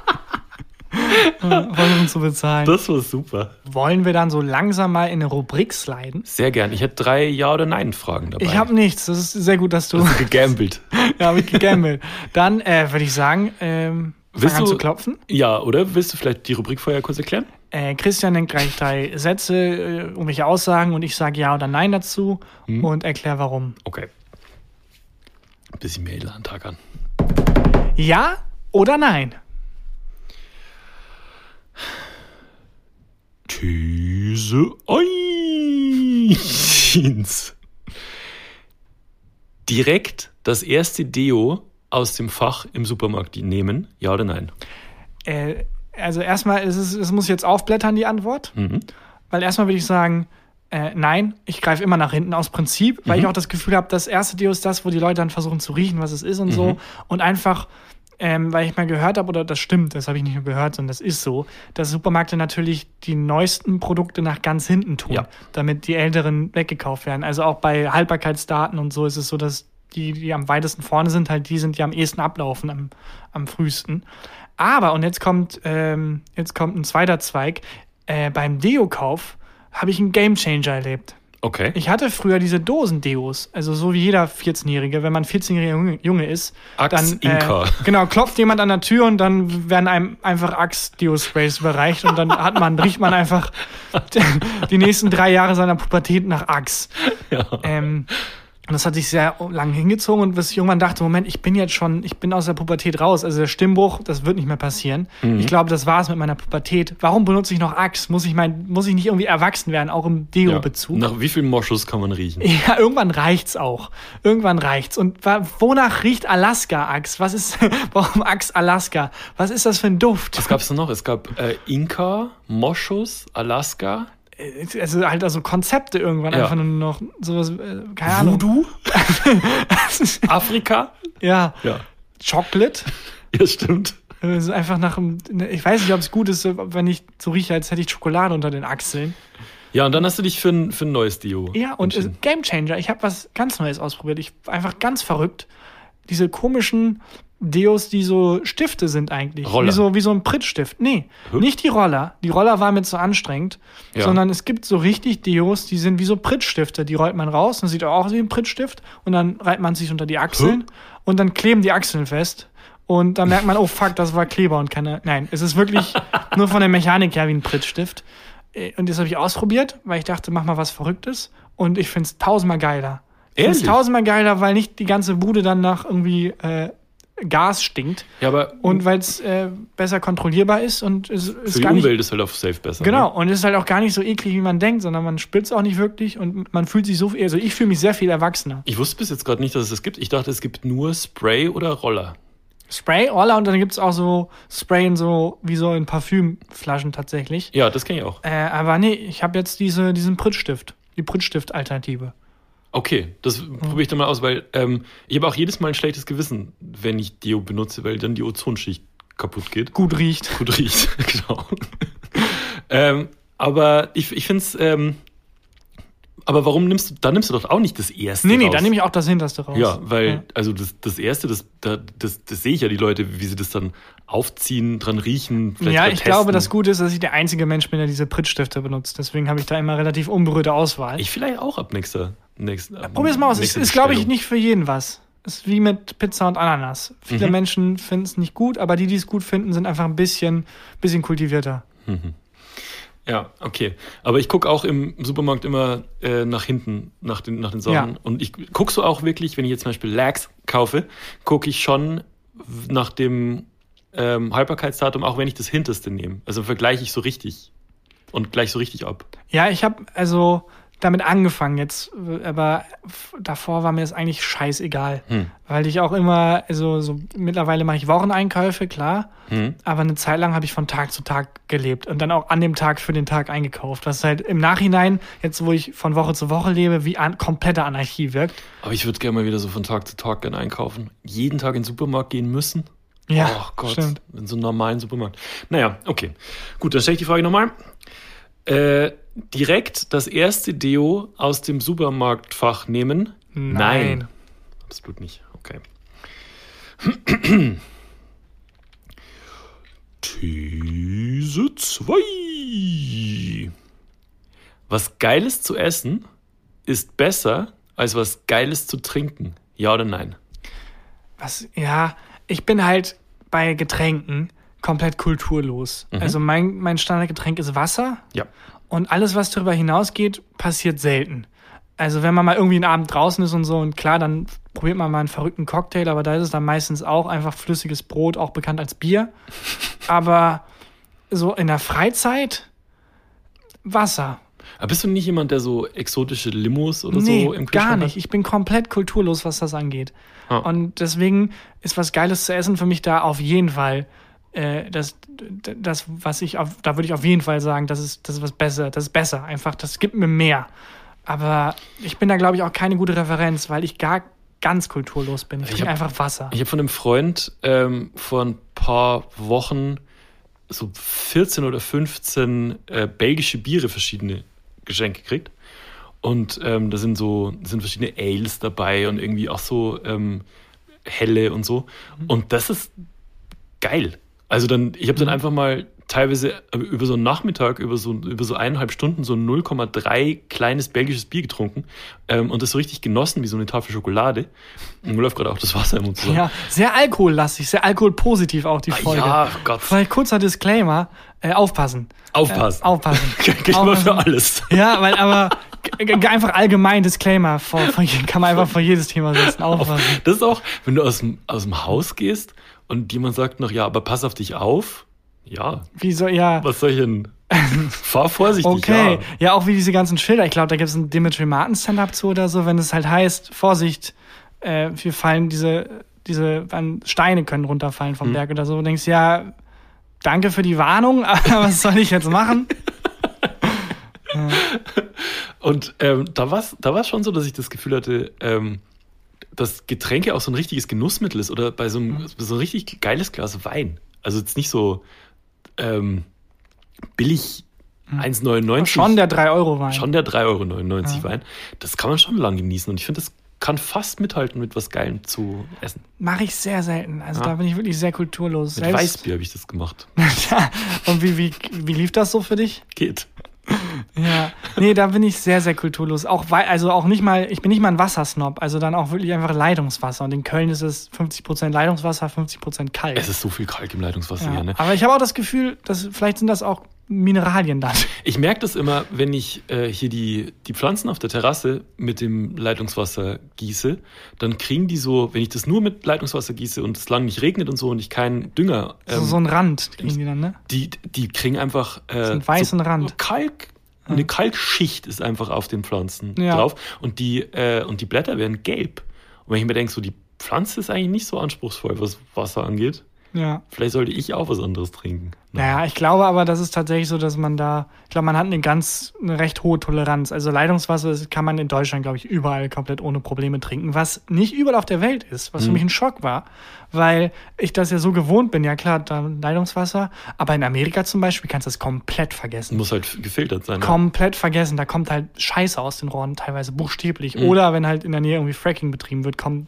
versuchen zu bezahlen. Das war super. Wollen wir dann so langsam mal in eine Rubrik sliden? Sehr gern. Ich hätte 3 Ja- oder Nein-Fragen dabei. Ich habe nichts. Das ist sehr gut, dass du... Hast du gegambelt. Ja, habe ich gegambelt. Dann würde ich sagen... Willst du zu klopfen? Ja, oder? Willst du vielleicht die Rubrik vorher kurz erklären? Christian nennt gleich 3 Sätze, irgendwelche Aussagen und ich sage Ja oder Nein dazu und erkläre warum. Okay. Ein bisschen mehr Elan, Tarkan. Ja oder Nein? These 1. Direkt das erste Deo aus dem Fach im Supermarkt nehmen, ja oder nein? Also erstmal, es muss jetzt aufblättern, die Antwort. Weil erstmal würde ich sagen, nein, ich greife immer nach hinten aus Prinzip, weil ich auch das Gefühl habe, das erste Deo ist das, wo die Leute dann versuchen zu riechen, was es ist und so. Und einfach, weil ich mal gehört habe, oder das stimmt, das habe ich nicht nur gehört, sondern das ist so, dass Supermärkte natürlich die neuesten Produkte nach ganz hinten tun, damit die älteren weggekauft werden. Also auch bei Haltbarkeitsdaten und so ist es so, dass die am weitesten vorne sind, halt die sind, die am ehesten ablaufen, am frühesten. Aber, und jetzt kommt ein zweiter Zweig, beim Deo-Kauf habe ich einen Gamechanger erlebt. Okay. Ich hatte früher diese Dosen-Deos, also so wie jeder 14-Jährige, wenn man 14-jähriger Junge ist, Axe dann Inca. Genau, klopft jemand an der Tür und dann werden einem einfach Axe-Deo-Sprays überreicht und dann riecht man einfach die nächsten 3 Jahre seiner Pubertät nach Axe. Ja. Und das hat sich sehr lang hingezogen und bis ich irgendwann dachte, Moment, ich bin aus der Pubertät raus. Also der Stimmbruch, das wird nicht mehr passieren. Ich glaube, das war es mit meiner Pubertät. Warum benutze ich noch Axe? Muss ich nicht irgendwie erwachsen werden, auch im Deo-Bezug? Nach wie viel Moschus kann man riechen? Ja, irgendwann reicht's auch. Und wonach riecht Alaska-Axe? Warum Axe Alaska? Was ist das für ein Duft? Was gab's denn noch? Es gab Inka, Moschus, Alaska, also halt also Konzepte irgendwann einfach nur noch sowas, keine Ahnung. Voodoo? Afrika? Ja. Ja. Chocolate? Ja, stimmt. Also einfach ich weiß nicht, ob es gut ist, wenn ich so rieche, als hätte ich Schokolade unter den Achseln. Ja, und dann hast du dich für ein neues Deo. Ja, und Game Changer. Ich habe was ganz Neues ausprobiert. Einfach ganz verrückt. Diese komischen Deos, die so Stifte sind eigentlich. Roller. Wie so ein Prittstift. Nee, nicht die Roller. Die Roller war mir zu anstrengend. Ja. Sondern es gibt so richtig Deos, die sind wie so Prittstifte. Die rollt man raus und sieht auch aus wie ein Prittstift. Und dann reibt man sich unter die Achseln. Und dann kleben die Achseln fest. Und dann merkt man, oh fuck, das war Kleber und keine... Nein, es ist wirklich nur von der Mechanik her wie ein Prittstift. Und das habe ich ausprobiert, weil ich dachte, mach mal was Verrücktes. Und ich finde es tausendmal geiler. Ehrlich? Tausendmal geiler, weil nicht die ganze Bude dann nach irgendwie Gas stinkt. Ja, aber und weil es besser kontrollierbar ist und es ist für die gar Umwelt nicht, ist halt auf safe besser. Genau, Ne? und es ist halt auch gar nicht so eklig, wie man denkt, sondern man spürt es auch nicht wirklich und man fühlt sich also ich fühle mich sehr viel erwachsener. Ich wusste bis jetzt gerade nicht, dass es das gibt. Ich dachte, es gibt nur Spray oder Roller. Spray, Roller und dann gibt es auch so Spray wie so in Parfümflaschen tatsächlich. Ja, das kenne ich auch. Aber nee, ich habe jetzt diesen Prittstift, die Prittstift-Alternative. Okay, das probiere ich dann mal aus, weil ich habe auch jedes Mal ein schlechtes Gewissen, wenn ich Deo benutze, weil dann die Ozonschicht kaputt geht. Gut riecht. Gut riecht, genau. Aber ich finde es... aber warum nimmst du doch auch nicht das erste Nee, raus? dann nehme ich auch das hinterste raus. Ja, weil, also das erste, das sehe ich ja die Leute, wie sie das dann aufziehen, dran riechen, vielleicht Ja, mal ich testen. glaube, das Gute ist, dass ich der einzige Mensch bin, der diese Prittstifte benutzt. Deswegen habe ich da immer relativ unberührte Auswahl. Ich vielleicht auch ab nächster Probier's mal aus. Es ist, glaube ich, Bestellung. nicht für jeden was. Es ist wie mit Pizza und Ananas. Viele Menschen finden es nicht gut, aber die es gut finden, sind einfach ein bisschen kultivierter. Ja, okay. Aber ich gucke auch im Supermarkt immer nach hinten, nach den Sachen. Ja. Und ich gucke so auch wirklich, wenn ich jetzt zum Beispiel Lachs kaufe, gucke ich schon nach dem Haltbarkeitsdatum, auch wenn ich das hinterste nehme. Also vergleiche ich so richtig und gleich so richtig ab. Ja, ich habe also damit angefangen jetzt, aber davor war mir das eigentlich scheißegal. Weil ich auch immer, also so mittlerweile mache ich Wocheneinkäufe, klar, aber eine Zeit lang habe ich von Tag zu Tag gelebt und dann auch an dem Tag für den Tag eingekauft, was halt im Nachhinein, jetzt wo ich von Woche zu Woche lebe, wie komplette Anarchie wirkt. Aber ich würde gerne mal wieder so von Tag zu Tag gerne einkaufen. Jeden Tag in den Supermarkt gehen müssen. Ja, oh Gott, stimmt. in so einem normalen Supermarkt. Naja, okay. Gut, dann stelle ich die Frage nochmal. Direkt das erste Deo aus dem Supermarktfach nehmen? Nein. Absolut nicht. Okay. These 2. Was Geiles zu essen ist besser als was Geiles zu trinken. Ja oder nein? Ja, ich bin halt bei Getränken komplett kulturlos. Also mein Standardgetränk ist Wasser. Ja. Und alles, was darüber hinausgeht, passiert selten. Also wenn man mal irgendwie einen Abend draußen ist und so, und klar, dann probiert man mal einen verrückten Cocktail, aber da ist es dann meistens auch einfach flüssiges Brot, auch bekannt als Bier. Aber so in der Freizeit Wasser. Aber bist du nicht jemand, der so exotische Limos oder Nee, so im gar Kühlschrank nicht. Ich bin komplett kulturlos, was das angeht. Ah. Und deswegen ist was Geiles zu essen für mich da auf jeden Fall das, was da würde ich auf jeden Fall sagen, das ist was besser, das ist besser, einfach, das gibt mir mehr. Aber ich bin da, glaube ich, auch keine gute Referenz, weil ich ganz kulturlos bin. Ich trinke einfach Wasser. Ich habe von einem Freund vor ein paar Wochen so 14 oder 15 belgische Biere verschiedene geschenkt gekriegt. Und da sind verschiedene Ales dabei und irgendwie auch so helle und so. Und das ist geil. Also ich habe dann einfach mal teilweise über so einen Nachmittag, über so 1,5 Stunden so 0,3 kleines belgisches Bier getrunken und das so richtig genossen wie so eine Tafel Schokolade. Und mir läuft gerade auch das Wasser im Mund zusammen. Ja, sehr alkohollastig, sehr alkoholpositiv auch die Folge. Ja, Gott. Vielleicht kurzer Disclaimer, aufpassen. Aufpassen. Aufpassen. Geht mal für alles. Ja, weil aber einfach allgemein Disclaimer, kann man einfach vor jedes Thema setzen, aufpassen. Das ist auch, wenn du aus dem Haus gehst und jemand sagt noch, ja, aber pass auf dich auf. Ja. Wieso, ja. Was soll ich denn? Fahr vorsichtig, okay. Ja, auch wie diese ganzen Schilder. Ich glaube, da gibt es ein Dimitri Martin Stand-Up zu oder so, wenn es halt heißt, Vorsicht, wir fallen Steine können runterfallen vom Berg oder so. Du denkst, ja, danke für die Warnung, aber was soll ich jetzt machen? Und da war's schon so, dass ich das Gefühl hatte, dass Getränke auch so ein richtiges Genussmittel ist oder bei so ein richtig geiles Glas Wein. Also jetzt nicht so billig 1,99. Schon der 3-Euro-Wein. Schon der 3,99 Wein. Das kann man schon lang genießen. Und ich finde, das kann fast mithalten mit was Geilem zu essen. Mache ich sehr selten. Also da bin ich wirklich sehr kulturlos. Mit Weißbier habe ich das gemacht. Und wie lief das so für dich? Geht. Ja, nee, da bin ich sehr, sehr kulturlos. Ich bin nicht mal ein Wassersnob, also dann auch wirklich einfach Leitungswasser. Und in Köln ist es 50% Leitungswasser, 50% Kalk. Es ist so viel Kalk im Leitungswasser hier, ne? Aber ich habe auch das Gefühl, dass vielleicht sind das auch Mineralien dann. Ich merke das immer, wenn ich hier die Pflanzen auf der Terrasse mit dem Leitungswasser gieße, dann kriegen die so, wenn ich das nur mit Leitungswasser gieße und es lang nicht regnet und so und ich keinen Dünger... so einen Rand kriegen die dann, ne? Die kriegen einfach... so einen weißen Rand. Kalk. Eine Kalkschicht ist einfach auf den Pflanzen drauf und die Blätter werden gelb. Und wenn ich mir denke, so die Pflanze ist eigentlich nicht so anspruchsvoll, was Wasser angeht. Ja. Vielleicht sollte ich auch was anderes trinken. Naja, ich glaube aber, das ist tatsächlich so, dass man man hat eine recht hohe Toleranz. Also Leitungswasser kann man in Deutschland, glaube ich, überall komplett ohne Probleme trinken, was nicht überall auf der Welt ist, was für mich ein Schock war, weil ich das ja so gewohnt bin. Ja klar, da Leitungswasser, aber in Amerika zum Beispiel kannst du das komplett vergessen. Muss halt gefiltert sein. Komplett vergessen, da kommt halt Scheiße aus den Rohren, teilweise buchstäblich. Oder wenn halt in der Nähe irgendwie Fracking betrieben wird, kommt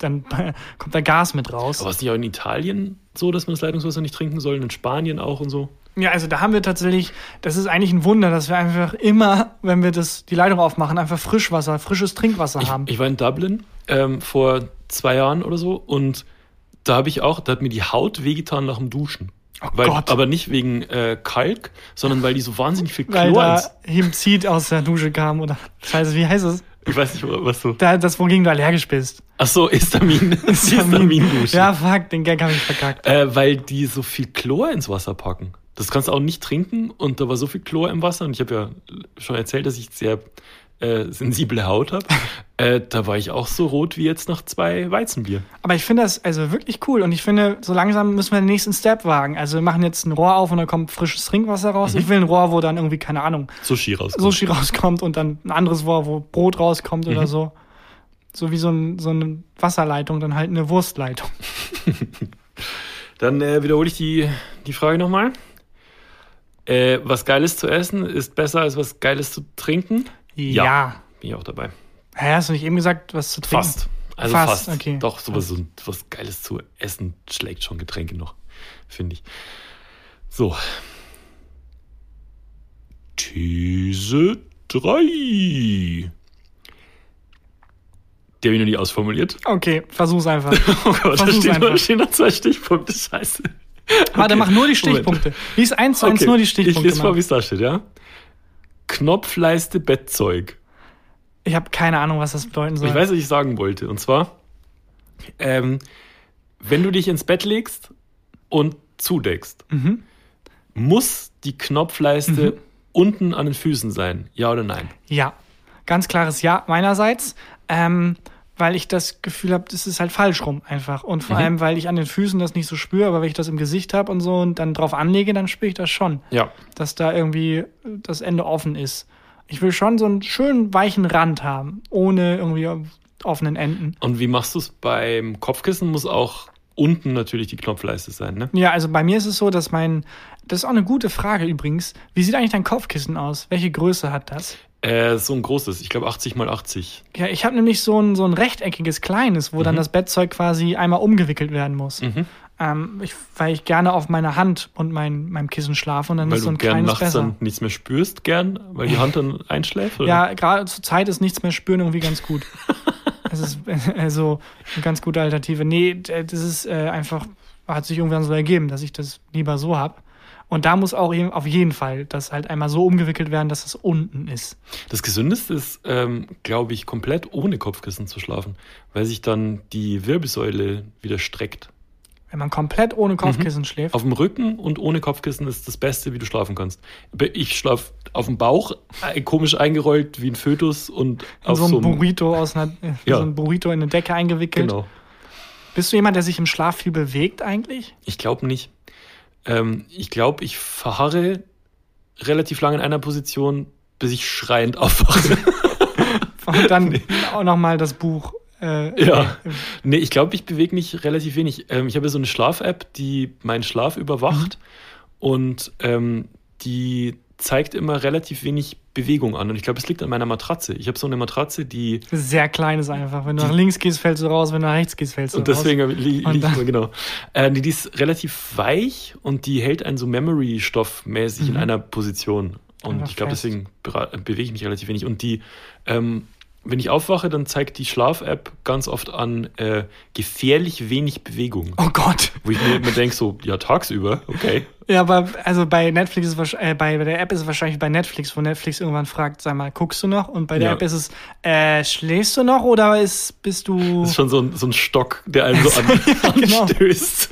da Gas mit raus. Aber ist nicht auch in Italien so, dass man das Leitungswasser nicht trinken soll? In Spanien auch und so? Ja, also da haben wir tatsächlich, das ist eigentlich ein Wunder, dass wir einfach immer, wenn wir die Leitung aufmachen, einfach frisches Trinkwasser haben. Ich war in Dublin vor 2 Jahren oder so und da hat mir die Haut wehgetan nach dem Duschen. Oh Gott. Aber nicht wegen Kalk, sondern weil die so wahnsinnig viel Weil Chlor da Hemzit aus der Dusche kam oder Scheiße, wie heißt es? Ich weiß nicht, was so. Das, wogegen du allergisch bist. Ach so, Histamin-Dusche. Ja, fuck, den Gag habe ich verkackt. Weil die so viel Chlor ins Wasser packen. Das kannst du auch nicht trinken und da war so viel Chlor im Wasser und ich habe ja schon erzählt, dass ich sehr sensible Haut habe. Da war ich auch so rot wie jetzt nach 2 Weizenbier. Aber ich finde das also wirklich cool und ich finde, so langsam müssen wir den nächsten Step wagen. Also wir machen jetzt ein Rohr auf und da kommt frisches Trinkwasser raus. Ich will ein Rohr, wo dann irgendwie, keine Ahnung, Sushi rauskommt und dann ein anderes Rohr, wo Brot rauskommt oder so. So wie so eine Wasserleitung, dann halt eine Wurstleitung. Dann wiederhole ich die Frage nochmal. Was Geiles zu essen ist besser als was Geiles zu trinken? Ja. Bin ich auch dabei. Hä, hast du nicht eben gesagt, was zu trinken? Fast. Also fast. Okay. Doch, was Geiles zu essen schlägt schon Getränke noch, finde ich. So. These 3. Die habe ich noch nie ausformuliert. Okay, versuch's einfach. Oh Gott, da stehen noch 2 Stichpunkte, scheiße. Warte, mach nur die Stichpunkte. Lies 1:1 nur die Stichpunkte. Ich lese vor, wie es da steht, ja? Knopfleiste Bettzeug. Ich habe keine Ahnung, was das bedeuten soll. Ich weiß, was ich sagen wollte. Und zwar, wenn du dich ins Bett legst und zudeckst, muss die Knopfleiste unten an den Füßen sein. Ja oder nein? Ja, ganz klares Ja meinerseits. Weil ich das Gefühl habe, das ist halt falsch rum einfach. Und vor allem, weil ich an den Füßen das nicht so spüre, aber wenn ich das im Gesicht habe und so und dann drauf anlege, dann spüre ich das schon. Ja. Dass da irgendwie das Ende offen ist. Ich will schon so einen schönen weichen Rand haben, ohne irgendwie offenen Enden. Und wie machst du es beim Kopfkissen? Muss auch unten natürlich die Knopfleiste sein, ne? Ja, also bei mir ist es so, dass das ist auch eine gute Frage übrigens. Wie sieht eigentlich dein Kopfkissen aus? Welche Größe hat das? So ein großes, ich glaube 80 x 80. Ja, ich habe nämlich so ein rechteckiges kleines, wo dann das Bettzeug quasi einmal umgewickelt werden muss. Weil ich gerne auf meiner Hand und meinem Kissen schlafe und dann weil ist so ein kleines besser. Weil du kleines nachts besser. dann nichts mehr spürst, weil die Hand dann einschläft? Oder? Ja, gerade zur Zeit ist nichts mehr spüren irgendwie ganz gut. Das ist also eine ganz gute Alternative. Nee, das ist einfach, hat sich irgendwann so ergeben, dass ich das lieber so habe. Und da muss auch auf jeden Fall das halt einmal so umgewickelt werden, dass es unten ist. Das Gesündeste ist, glaube ich, komplett ohne Kopfkissen zu schlafen, weil sich dann die Wirbelsäule wieder streckt. Wenn man komplett ohne Kopfkissen schläft. Auf dem Rücken und ohne Kopfkissen ist das Beste, wie du schlafen kannst. Ich schlafe auf dem Bauch, komisch eingerollt wie ein Fötus und auf so ein Burrito so ein Burrito in eine Decke eingewickelt. Genau. Bist du jemand, der sich im Schlaf viel bewegt eigentlich? Ich glaube nicht. Ich glaube, ich verharre relativ lange in einer Position, bis ich schreiend aufwache. Und dann auch nochmal das Buch. Ja. Nee, ich glaube, ich bewege mich relativ wenig. Ich habe so eine Schlaf-App, die meinen Schlaf überwacht und die zeigt immer relativ wenig Bewegung an. Und ich glaube, es liegt an meiner Matratze. Ich habe so eine Matratze, die sehr klein ist einfach. Wenn du nach links gehst, fällst du raus. Wenn du nach rechts gehst, fällst du raus. Und deswegen liege ich immer, genau. Die ist relativ weich und die hält einen so Memory-Stoff-mäßig in einer Position. Und Einfach ich glaube, fest. deswegen bewege ich mich relativ wenig. Und die, wenn ich aufwache, dann zeigt die Schlaf-App ganz oft an gefährlich wenig Bewegung. Oh Gott. Wo ich mir immer denke, so, ja, tagsüber, okay. Ja, aber also bei Netflix ist bei der App ist es wahrscheinlich bei Netflix, wo Netflix irgendwann fragt, sag mal, guckst du noch? Und bei der App ist es, schläfst du noch oder bist du... Das ist schon so ein Stock, der einen so anstößt.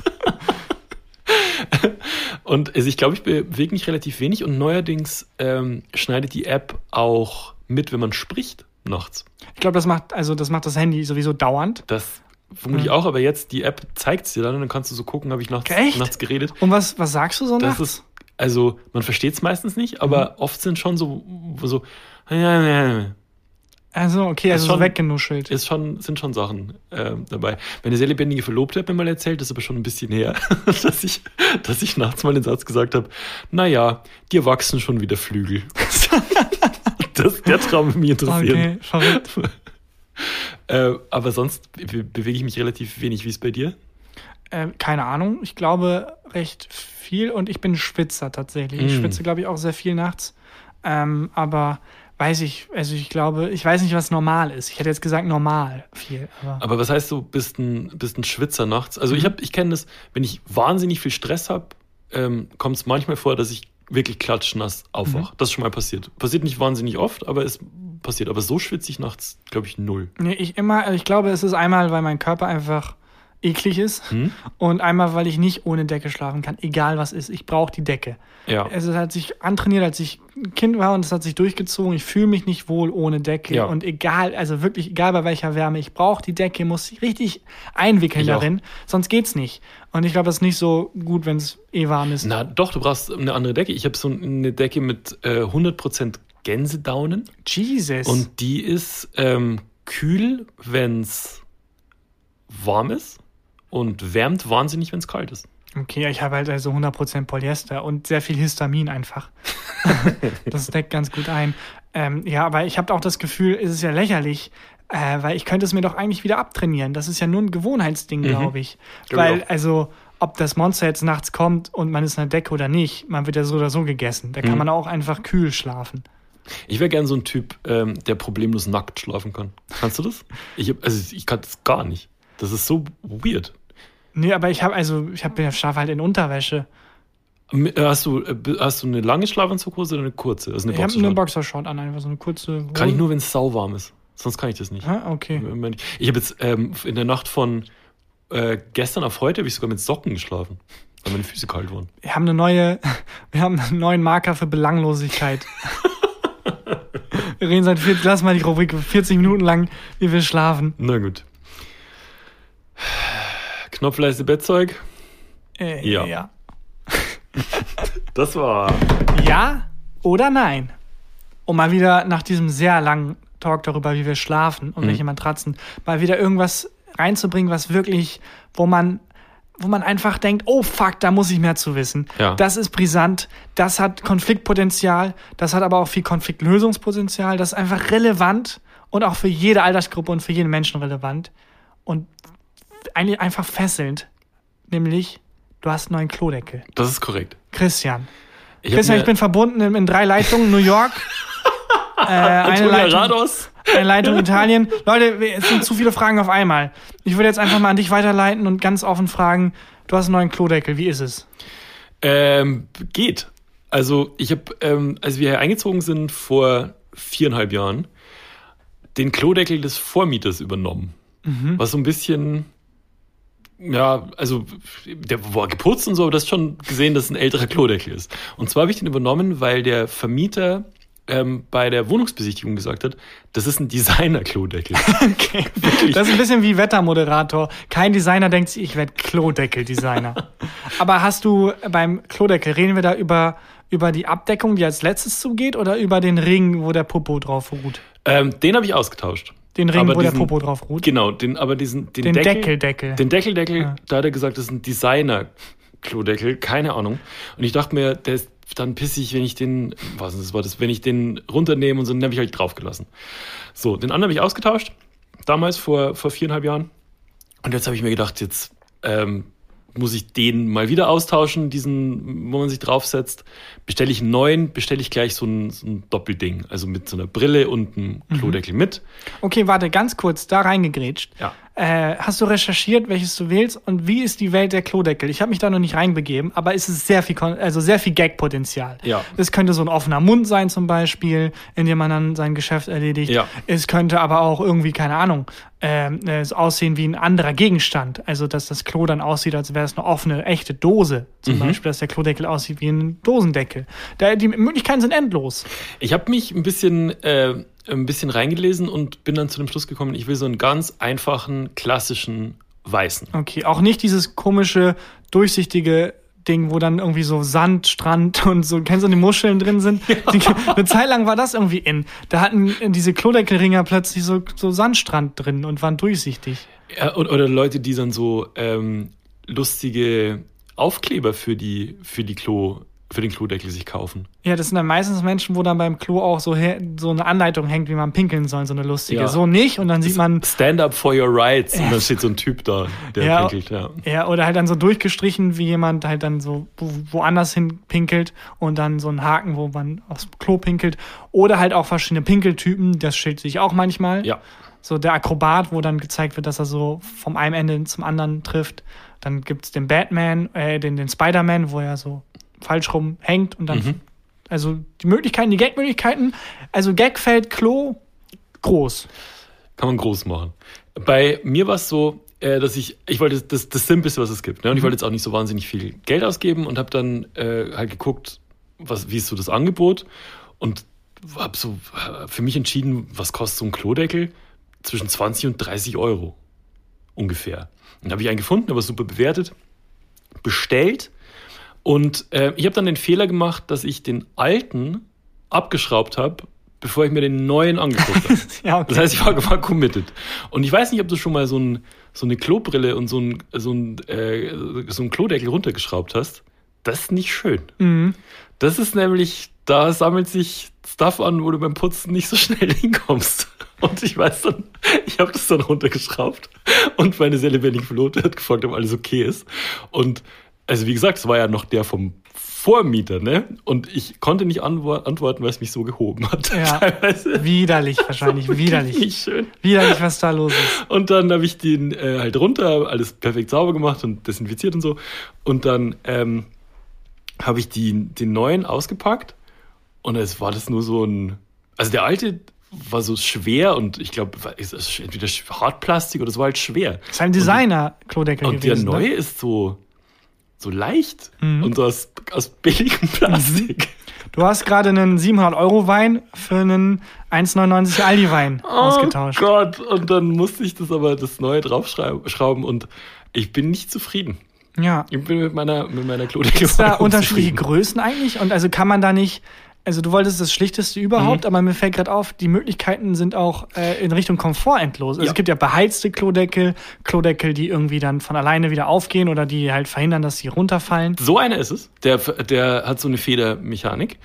Und also ich glaube, ich bewege mich relativ wenig und neuerdings schneidet die App auch mit, wenn man spricht nachts. Ich glaube, das macht das Handy sowieso dauernd. Das vermutlich auch, aber jetzt die App zeigt es dir dann und dann kannst du so gucken, habe ich nachts geredet. Und was sagst du so das nachts? Ist, also man versteht es meistens nicht, aber oft sind schon so also okay, also so weggenuschelt. Sind schon Sachen dabei. Meine sehr lebendige Verlobte hat mir mal erzählt, das ist aber schon ein bisschen her, dass ich nachts mal den Satz gesagt habe, naja, dir wachsen schon wieder Flügel. Der Traum würde mich interessieren. Okay, verrückt. Aber sonst bewege ich mich relativ wenig. Wie ist es bei dir? Keine Ahnung. Ich glaube recht viel und ich bin Schwitzer tatsächlich. Ich schwitze, glaube ich, auch sehr viel nachts. Aber ich weiß nicht, was normal ist. Ich hätte jetzt gesagt normal viel. Aber was heißt, du bist ein Schwitzer nachts? Also ich kenne das, wenn ich wahnsinnig viel Stress habe, kommt es manchmal vor, dass ich wirklich klatschnass aufwache. Das ist schon mal passiert. Passiert nicht wahnsinnig oft, aber es passiert. Aber so schwitze ich nachts, glaube ich, 0. Nee, ich glaube, es ist einmal, weil mein Körper einfach eklig ist und einmal, weil ich nicht ohne Decke schlafen kann, egal was ist. Ich brauche die Decke. Ja. Es hat sich antrainiert, als ich ein Kind war und es hat sich durchgezogen. Ich fühle mich nicht wohl ohne Decke und egal bei welcher Wärme, ich brauche die Decke, muss ich richtig einwickeln darin, sonst geht's nicht. Und ich glaube, das ist nicht so gut, wenn es warm ist. Na doch, du brauchst eine andere Decke. Ich habe so eine Decke mit 100% Gänsedaunen. Jesus. Und die ist kühl, wenn es warm ist und wärmt wahnsinnig, wenn es kalt ist. Okay, ich habe halt also 100% Polyester und sehr viel Histamin einfach. Das deckt ganz gut ein. Aber ich habe auch das Gefühl, es ist ja lächerlich, weil ich könnte es mir doch eigentlich wieder abtrainieren. Das ist ja nur ein Gewohnheitsding, glaube ich. Weil, also, ob das Monster jetzt nachts kommt und man ist in der Decke oder nicht, man wird ja so oder so gegessen. Da kann man auch einfach kühl schlafen. Ich wäre gern so ein Typ, der problemlos nackt schlafen kann. Kannst du das? Ich kann das gar nicht. Das ist so weird. Nee, aber ich schlafe halt in Unterwäsche. Hast du eine lange Schlafanzughose oder eine kurze? Also ich habe eine Boxershort an, einfach so eine kurze Hose. Kann ich nur, wenn es sauwarm ist. Sonst kann ich das nicht. Ah, okay. Ich habe jetzt in der Nacht von gestern auf heute habe ich sogar mit Socken geschlafen, weil meine Füße kalt waren. Wir haben einen neuen Marker für Belanglosigkeit. Wir reden lass mal die Rubrik 40 Minuten lang, wie wir schlafen. Na gut. Knopfleiste Bettzeug? Ja. Das war... Ja oder nein? Um mal wieder nach diesem sehr langen Talk darüber, wie wir schlafen und welche Matratzen, mal wieder irgendwas reinzubringen, was wirklich, wo man einfach denkt, oh fuck, da muss ich mehr zu wissen. Ja. Das ist brisant, das hat Konfliktpotenzial, das hat aber auch viel Konfliktlösungspotenzial, das ist einfach relevant und auch für jede Altersgruppe und für jeden Menschen relevant und eigentlich einfach fesselnd, nämlich du hast einen neuen Klodeckel. Das ist korrekt. Christian, ich bin verbunden in 3 Leitungen, New York, eine Leitung Italien. Leute, es sind zu viele Fragen auf einmal. Ich würde jetzt einfach mal an dich weiterleiten und ganz offen fragen, du hast einen neuen Klodeckel, wie ist es? Geht. Also ich habe, als wir hier eingezogen sind vor 4,5 Jahren, den Klodeckel des Vormieters übernommen. Was so ein bisschen... Ja, also der war geputzt und so, aber das schon gesehen, dass es ein älterer Klodeckel ist. Und zwar habe ich den übernommen, weil der Vermieter bei der Wohnungsbesichtigung gesagt hat, das ist ein Designer-Klodeckel. Okay. Das ist ein bisschen wie Wettermoderator. Kein Designer denkt sich, ich werde Klodeckel-Designer. Aber hast du beim Klodeckel, reden wir da über Über die Abdeckung, die als letztes zugeht, oder über den Ring, wo der Popo drauf ruht? Den habe ich ausgetauscht. Den Ring, wo der Popo drauf ruht? Genau, den Deckel. Den Deckel, ja. Da hat er gesagt, das ist ein Designer-Klodeckel, keine Ahnung. Und ich dachte mir, der ist dann pissig, wenn ich den, wenn ich den runternehme und so, den habe ich halt draufgelassen. So, den anderen habe ich ausgetauscht, damals vor 4,5 Jahren. Und jetzt habe ich mir gedacht, jetzt muss ich den mal wieder austauschen, diesen, wo man sich draufsetzt. Bestelle ich einen neuen, bestelle ich gleich so ein Doppelding, also mit so einer Brille und einem Klodeckel mit. Okay, warte, ganz kurz, da reingegrätscht. Ja. Hast du recherchiert, welches du wählst und wie ist die Welt der Klodeckel? Ich habe mich da noch nicht reingegeben, aber es ist sehr viel Gag-Potenzial. Ja. Es könnte so ein offener Mund sein zum Beispiel, in dem man dann sein Geschäft erledigt. Ja. Es könnte aber auch irgendwie, keine Ahnung, aussehen wie ein anderer Gegenstand. Also, dass das Klo dann aussieht, als wäre es eine offene, echte Dose. Zum Beispiel, dass der Klodeckel aussieht wie ein Dosendeckel. Die Möglichkeiten sind endlos. Ich habe mich ein bisschen reingelesen und bin dann zu dem Schluss gekommen, ich will so einen ganz einfachen, klassischen Weißen. Okay, auch nicht dieses komische, durchsichtige Ding, wo dann irgendwie so Sand, Strand und so, kennst du, die Muscheln drin sind? Ja. Eine Zeit lang war das irgendwie in. Da hatten diese Klodeckelringer plötzlich so Sandstrand drin und waren durchsichtig. Ja, oder Leute, die dann so lustige Aufkleber für den Klodeckel sich kaufen. Ja, das sind dann meistens Menschen, wo dann beim Klo auch so eine Anleitung hängt, wie man pinkeln soll, so eine lustige. Ja. So nicht und dann sieht man... Stand up for your rights und dann steht so ein Typ da, der pinkelt. Ja. Ja, oder halt dann so durchgestrichen, wie jemand halt dann so woanders hin pinkelt und dann so ein Haken, wo man aufs Klo pinkelt. Oder halt auch verschiedene Pinkeltypen, das stellt sich auch manchmal. Ja. So der Akrobat, wo dann gezeigt wird, dass er so vom einen Ende zum anderen trifft. Dann gibt's den Batman, den Spider-Man, wo er so falsch rum hängt und dann, also die Möglichkeiten, die Gag-Möglichkeiten, also Gagfeld, Klo, groß. Kann man groß machen. Bei mir war es so, dass ich wollte das Simpelste, was es gibt. Ne? Und ich wollte jetzt auch nicht so wahnsinnig viel Geld ausgeben und habe dann halt geguckt, wie ist so das Angebot und habe so für mich entschieden, was kostet so ein Klodeckel? Zwischen 20 und 30 Euro ungefähr. Dann habe ich einen gefunden, der war super bewertet, bestellt. Und ich habe dann den Fehler gemacht, dass ich den alten abgeschraubt habe, bevor ich mir den neuen angeguckt habe. Ja, okay. Das heißt, ich war committed. Und ich weiß nicht, ob du schon mal so eine Klobrille und so ein Klodeckel runtergeschraubt hast. Das ist nicht schön. Mhm. Das ist nämlich, da sammelt sich Stuff an, wo du beim Putzen nicht so schnell hinkommst. Und ich weiß dann, ich habe das dann runtergeschraubt und meine sehr lebendige Verlobte hat gefragt, ob alles okay ist. Und also wie gesagt, es war ja noch der vom Vormieter, ne? Und ich konnte nicht antworten, weil es mich so gehoben hat. Ja, teilweise. Widerlich wahrscheinlich, widerlich. Nicht schön. Widerlich, was da los ist. Und dann habe ich den halt runter, alles perfekt sauber gemacht und desinfiziert und so. Und dann habe ich den neuen ausgepackt und es war das nur so ein, also der alte war so schwer und ich glaube, es ist entweder Hartplastik oder es war halt schwer. Das ist ein Designer-Klodeckel gewesen. Und der neue ist so leicht und aus billigem Plastik. Du hast gerade einen 700-Euro-Wein für einen 1,99 Aldi-Wein ausgetauscht. Oh Gott, und dann musste ich das neue draufschrauben und ich bin nicht zufrieden. Ja. Ich bin mit meiner Klodeckel. Ist da unterschiedliche Größen eigentlich? Und also kann man da nicht, also du wolltest das Schlichteste überhaupt, aber mir fällt gerade auf, die Möglichkeiten sind auch in Richtung Komfort endlos. Also es gibt ja beheizte Klodeckel, die irgendwie dann von alleine wieder aufgehen oder die halt verhindern, dass sie runterfallen. So einer ist es. Der hat so eine Federmechanik.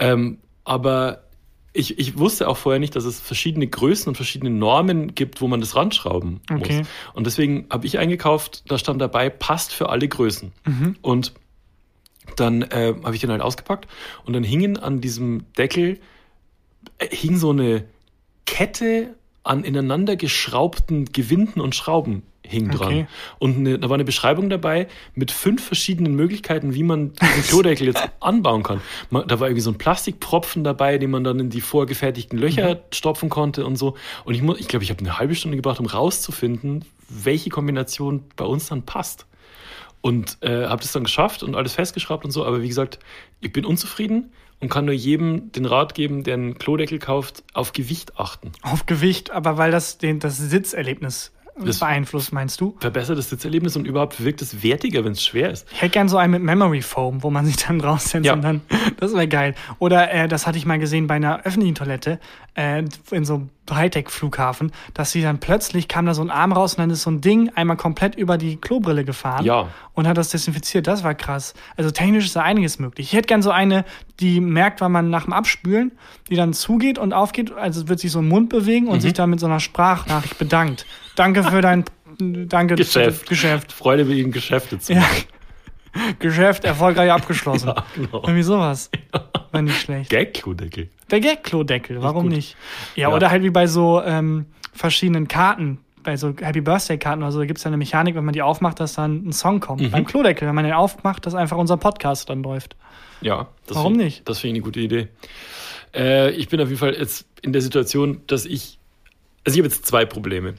Aber ich wusste auch vorher nicht, dass es verschiedene Größen und verschiedene Normen gibt, wo man das ranschrauben muss. Und deswegen habe ich eingekauft, da stand dabei, passt für alle Größen. Und dann habe ich den halt ausgepackt und dann hingen an diesem Deckel hing so eine Kette an ineinander geschraubten Gewinden und Schrauben hing dran. Und da war eine Beschreibung dabei mit 5 verschiedenen Möglichkeiten, wie man diesen Klodeckel jetzt anbauen kann. Da war irgendwie so ein Plastikpropfen dabei, den man dann in die vorgefertigten Löcher stopfen konnte und so. Und ich glaube, ich habe eine halbe Stunde gebraucht, um rauszufinden, welche Kombination bei uns dann passt. Und habe das dann geschafft und alles festgeschraubt und so. Aber wie gesagt, ich bin unzufrieden und kann nur jedem den Rat geben, der einen Klodeckel kauft, auf Gewicht achten. Auf Gewicht, aber weil das Sitzerlebnis beeinflusst, meinst du? Verbessert das Sitzerlebnis und überhaupt wirkt es wertiger, wenn es schwer ist. Ich hätte gern so einen mit Memory Foam, wo man sich dann raussetzt und dann, das wäre geil. Oder das hatte ich mal gesehen bei einer öffentlichen Toilette in so einem Hightech-Flughafen, dass sie dann plötzlich kam da so ein Arm raus und dann ist so ein Ding einmal komplett über die Klobrille gefahren und hat das desinfiziert. Das war krass. Also technisch ist da einiges möglich. Ich hätte gern so eine, die merkt, wann man nach dem Abspülen, die dann zugeht und aufgeht, also wird sich so im Mund bewegen und sich dann mit so einer Sprachnachricht bedankt. Danke für dein Geschäft. Freude mit Ihnen Geschäfte zu machen. Geschäft erfolgreich abgeschlossen. Ja, genau. Irgendwie sowas. War nicht schlecht. Gag-Klodeckel. Der Gag-Klodeckel, warum nicht? Ja, oder halt wie bei so verschiedenen Karten, bei so Happy Birthday-Karten oder so, da gibt es ja eine Mechanik, wenn man die aufmacht, dass dann ein Song kommt. Beim Klodeckel, wenn man den aufmacht, dass einfach unser Podcast dann läuft. Ja. Warum nicht? Das finde ich eine gute Idee. Ich bin auf jeden Fall jetzt in der Situation, dass ich habe jetzt 2 Probleme.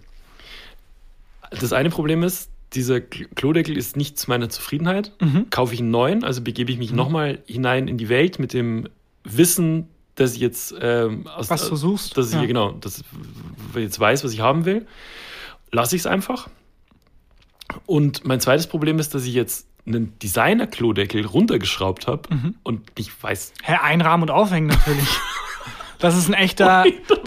Das eine Problem ist, dieser Klodeckel ist nicht zu meiner Zufriedenheit. Kaufe ich einen neuen, also begebe ich mich nochmal hinein in die Welt mit dem Wissen, dass ich jetzt was du suchst. Dass ich dass ich jetzt weiß, was ich haben will. Lasse ich es einfach. Und mein zweites Problem ist, dass ich jetzt einen Designer-Klodeckel runtergeschraubt habe und nicht weiß. Einrahmen und aufhängen natürlich. Das ist ein echter,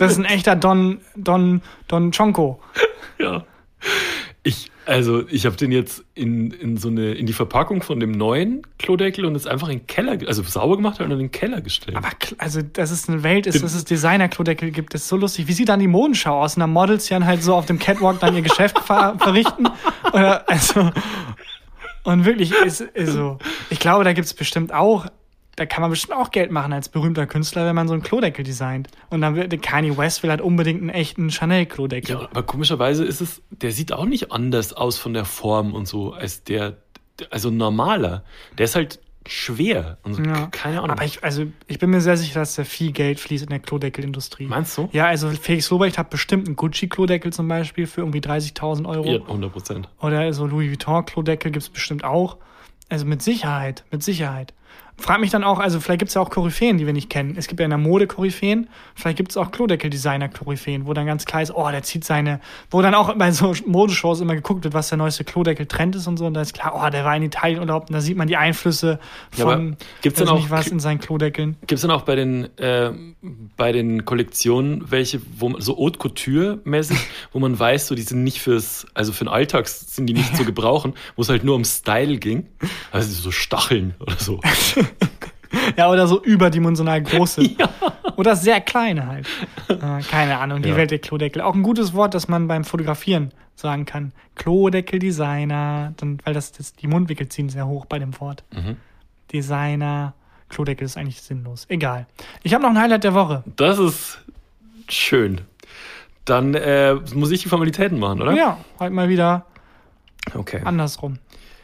Don Chonko. Ja. Ich habe den jetzt in die Verpackung von dem neuen Klodeckel und jetzt einfach in den Keller, also sauber gemacht und in den Keller gestellt. Aber also, dass es eine Welt ist, dass es Designer-Klodeckel gibt, ist so lustig. Wie sieht dann die Modenschau aus? Und dann Models, die dann halt so auf dem Catwalk dann ihr Geschäft verrichten? Oder, also, und wirklich, ich glaube, da gibt es bestimmt auch, da kann man bestimmt auch Geld machen als berühmter Künstler, wenn man so einen Klodeckel designt. Und dann Kanye West will halt unbedingt einen echten Chanel-Klodeckel. Ja, aber komischerweise der sieht auch nicht anders aus von der Form und so, als also normaler. Der ist halt schwer. Und so, keine Ahnung. Aber ich bin mir sehr sicher, dass da viel Geld fließt in der Klodeckelindustrie. Meinst du? Ja, also Felix Lobrecht hat bestimmt einen Gucci-Klodeckel zum Beispiel für irgendwie 30.000 Euro. Ja, 100%. Oder so Louis Vuitton-Klodeckel gibt es bestimmt auch. Also mit Sicherheit. Frag mich dann auch, also vielleicht gibt es ja auch Koryphäen, die wir nicht kennen. Es gibt ja in der Mode Koryphäen, vielleicht gibt es auch Klodeckel-Designer-Koryphäen, wo dann ganz klar ist, der zieht wo dann auch bei so Modeshows immer geguckt wird, was der neueste Klodeckel-Trend ist und so. Und da ist klar, der war in Italien Urlaub und da sieht man die Einflüsse von, gibt's dann auch was in seinen Klodeckeln. Gibt es dann auch bei den Kollektionen welche, wo so Haute Couture-mäßig, wo man weiß, so die sind nicht für den Alltag sind die nicht zu gebrauchen, wo es halt nur um Style ging. Also so Stacheln oder so. Ja, oder so überdimensional große. Ja. Oder sehr kleine halt. Keine Ahnung, die Welt der Klodeckel. Auch ein gutes Wort, das man beim Fotografieren sagen kann. Klodeckel-Designer, weil die Mundwinkel ziehen sehr hoch bei dem Wort. Designer, Klodeckel ist eigentlich sinnlos. Egal. Ich habe noch ein Highlight der Woche. Das ist schön. Dann muss ich die Formalitäten machen, oder? Ja, halt mal wieder okay. Andersrum.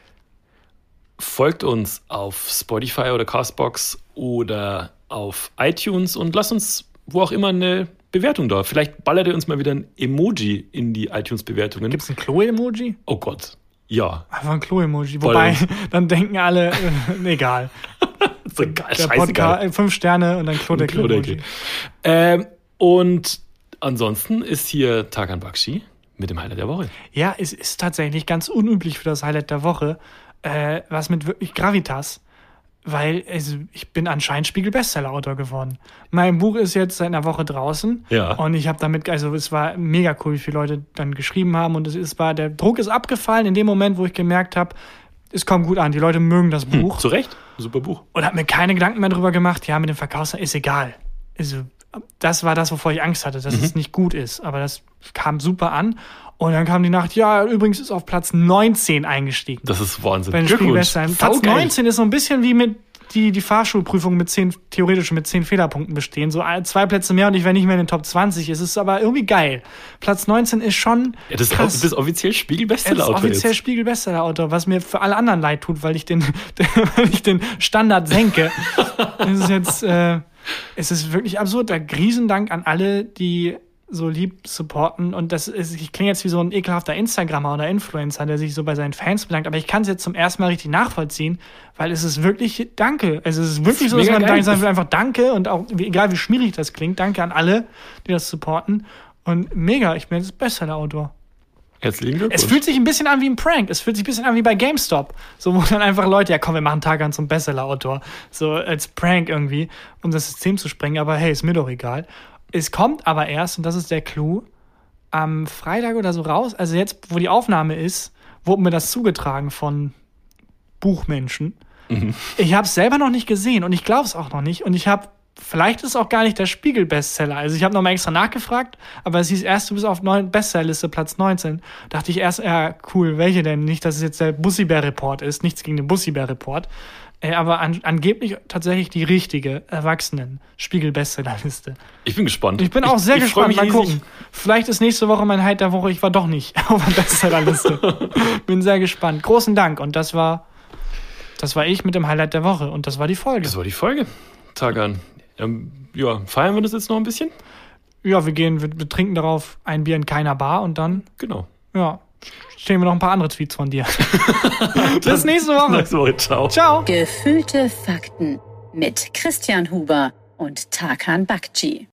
Folgt uns auf Spotify oder Castbox oder auf iTunes und lasst uns wo auch immer eine Bewertung da. Vielleicht ballert ihr uns mal wieder ein Emoji in die iTunes-Bewertungen. Gibt es ein Klo-Emoji? Oh Gott, ja. Einfach ein Klo-Emoji. Wobei, dann denken alle, egal. So geil, der Podcast, 5 Sterne und dann Klodeckel-Emoji. Und ansonsten ist hier Tarkan Bakshi mit dem Highlight der Woche. Ja, es ist tatsächlich ganz unüblich für das Highlight der Woche. Was mit wirklich Gravitas, weil ich bin anscheinend Spiegel-Bestseller-Autor geworden. Mein Buch ist jetzt seit einer Woche draußen und ich habe damit, es war mega cool, wie viele Leute dann geschrieben haben und der Druck ist abgefallen in dem Moment, wo ich gemerkt habe, es kommt gut an, die Leute mögen das Buch. Zu Recht, super Buch. Und habe mir keine Gedanken mehr drüber gemacht, mit dem Verkaufsrecht ist egal. Das war das, wovor ich Angst hatte, dass es nicht gut ist, aber das kam super an. Und dann kam die Nacht, übrigens ist auf Platz 19 eingestiegen. Das ist Wahnsinn. Glückwunsch. Platz 19 ist so ein bisschen wie mit die Fahrschulprüfung theoretisch mit 10 Fehlerpunkten bestehen. So 2 Plätze mehr und ich wäre nicht mehr in den Top 20. Es ist aber irgendwie geil. Platz 19 ist schon krass. Du bist offiziell Spiegel-Bestseller-Autor. Offiziell Spiegel-Bestseller-Autor, was mir für alle anderen leid tut, weil ich den Standard senke. Es ist jetzt, es ist wirklich absurd. Riesendank an alle, die so lieb supporten und ich klinge jetzt wie so ein ekelhafter Instagrammer oder Influencer, der sich so bei seinen Fans bedankt, aber ich kann es jetzt zum ersten Mal richtig nachvollziehen, weil es ist wirklich Danke. Es ist wirklich so, dass man sagen will, einfach Danke und auch, egal wie schwierig das klingt, Danke an alle, die das supporten und mega, ich bin jetzt Bestseller-Autor. Herzlichen Glückwunsch. Es fühlt sich ein bisschen an wie ein Prank. Es fühlt sich ein bisschen an wie bei GameStop. So, wo dann einfach Leute, ja komm, wir machen Tarkan zum Bestseller-Autor. So als Prank irgendwie, um das System zu sprengen. Aber hey, ist mir doch egal. Es kommt aber erst, und das ist der Clou, am Freitag oder so raus. Also jetzt, wo die Aufnahme ist, wurde mir das zugetragen von Buchmenschen. Mhm. Ich habe es selber noch nicht gesehen und ich glaube es auch noch nicht. Und vielleicht ist es auch gar nicht der Spiegel-Bestseller. Also ich habe nochmal extra nachgefragt, aber es hieß erst, du bist auf Bestsellerliste Platz 19. Dachte ich erst, ja cool, welche denn? Nicht, dass es jetzt der Bussi-Bär-Report ist, nichts gegen den Bussi-Bär-Report. Aber angeblich tatsächlich die richtige Erwachsenen-Spiegel-Bestsellerliste. Ich bin gespannt. Ich bin auch sehr gespannt. Mal gucken. Vielleicht ist nächste Woche mein Highlight der Woche, ich war doch nicht auf der Bestsellerliste. Bin sehr gespannt. Großen Dank. Und das war ich mit dem Highlight der Woche. Und das war die Folge. Das war die Folge, Tarkan. Ja, feiern wir das jetzt noch ein bisschen? Ja, wir trinken darauf ein Bier in keiner Bar und dann. Genau. Ja, stehen wir noch ein paar andere Tweets von dir. Bis nächste Woche. Ciao. Ciao. Gefühlte Fakten mit Christian Huber und Tarkan Bakci.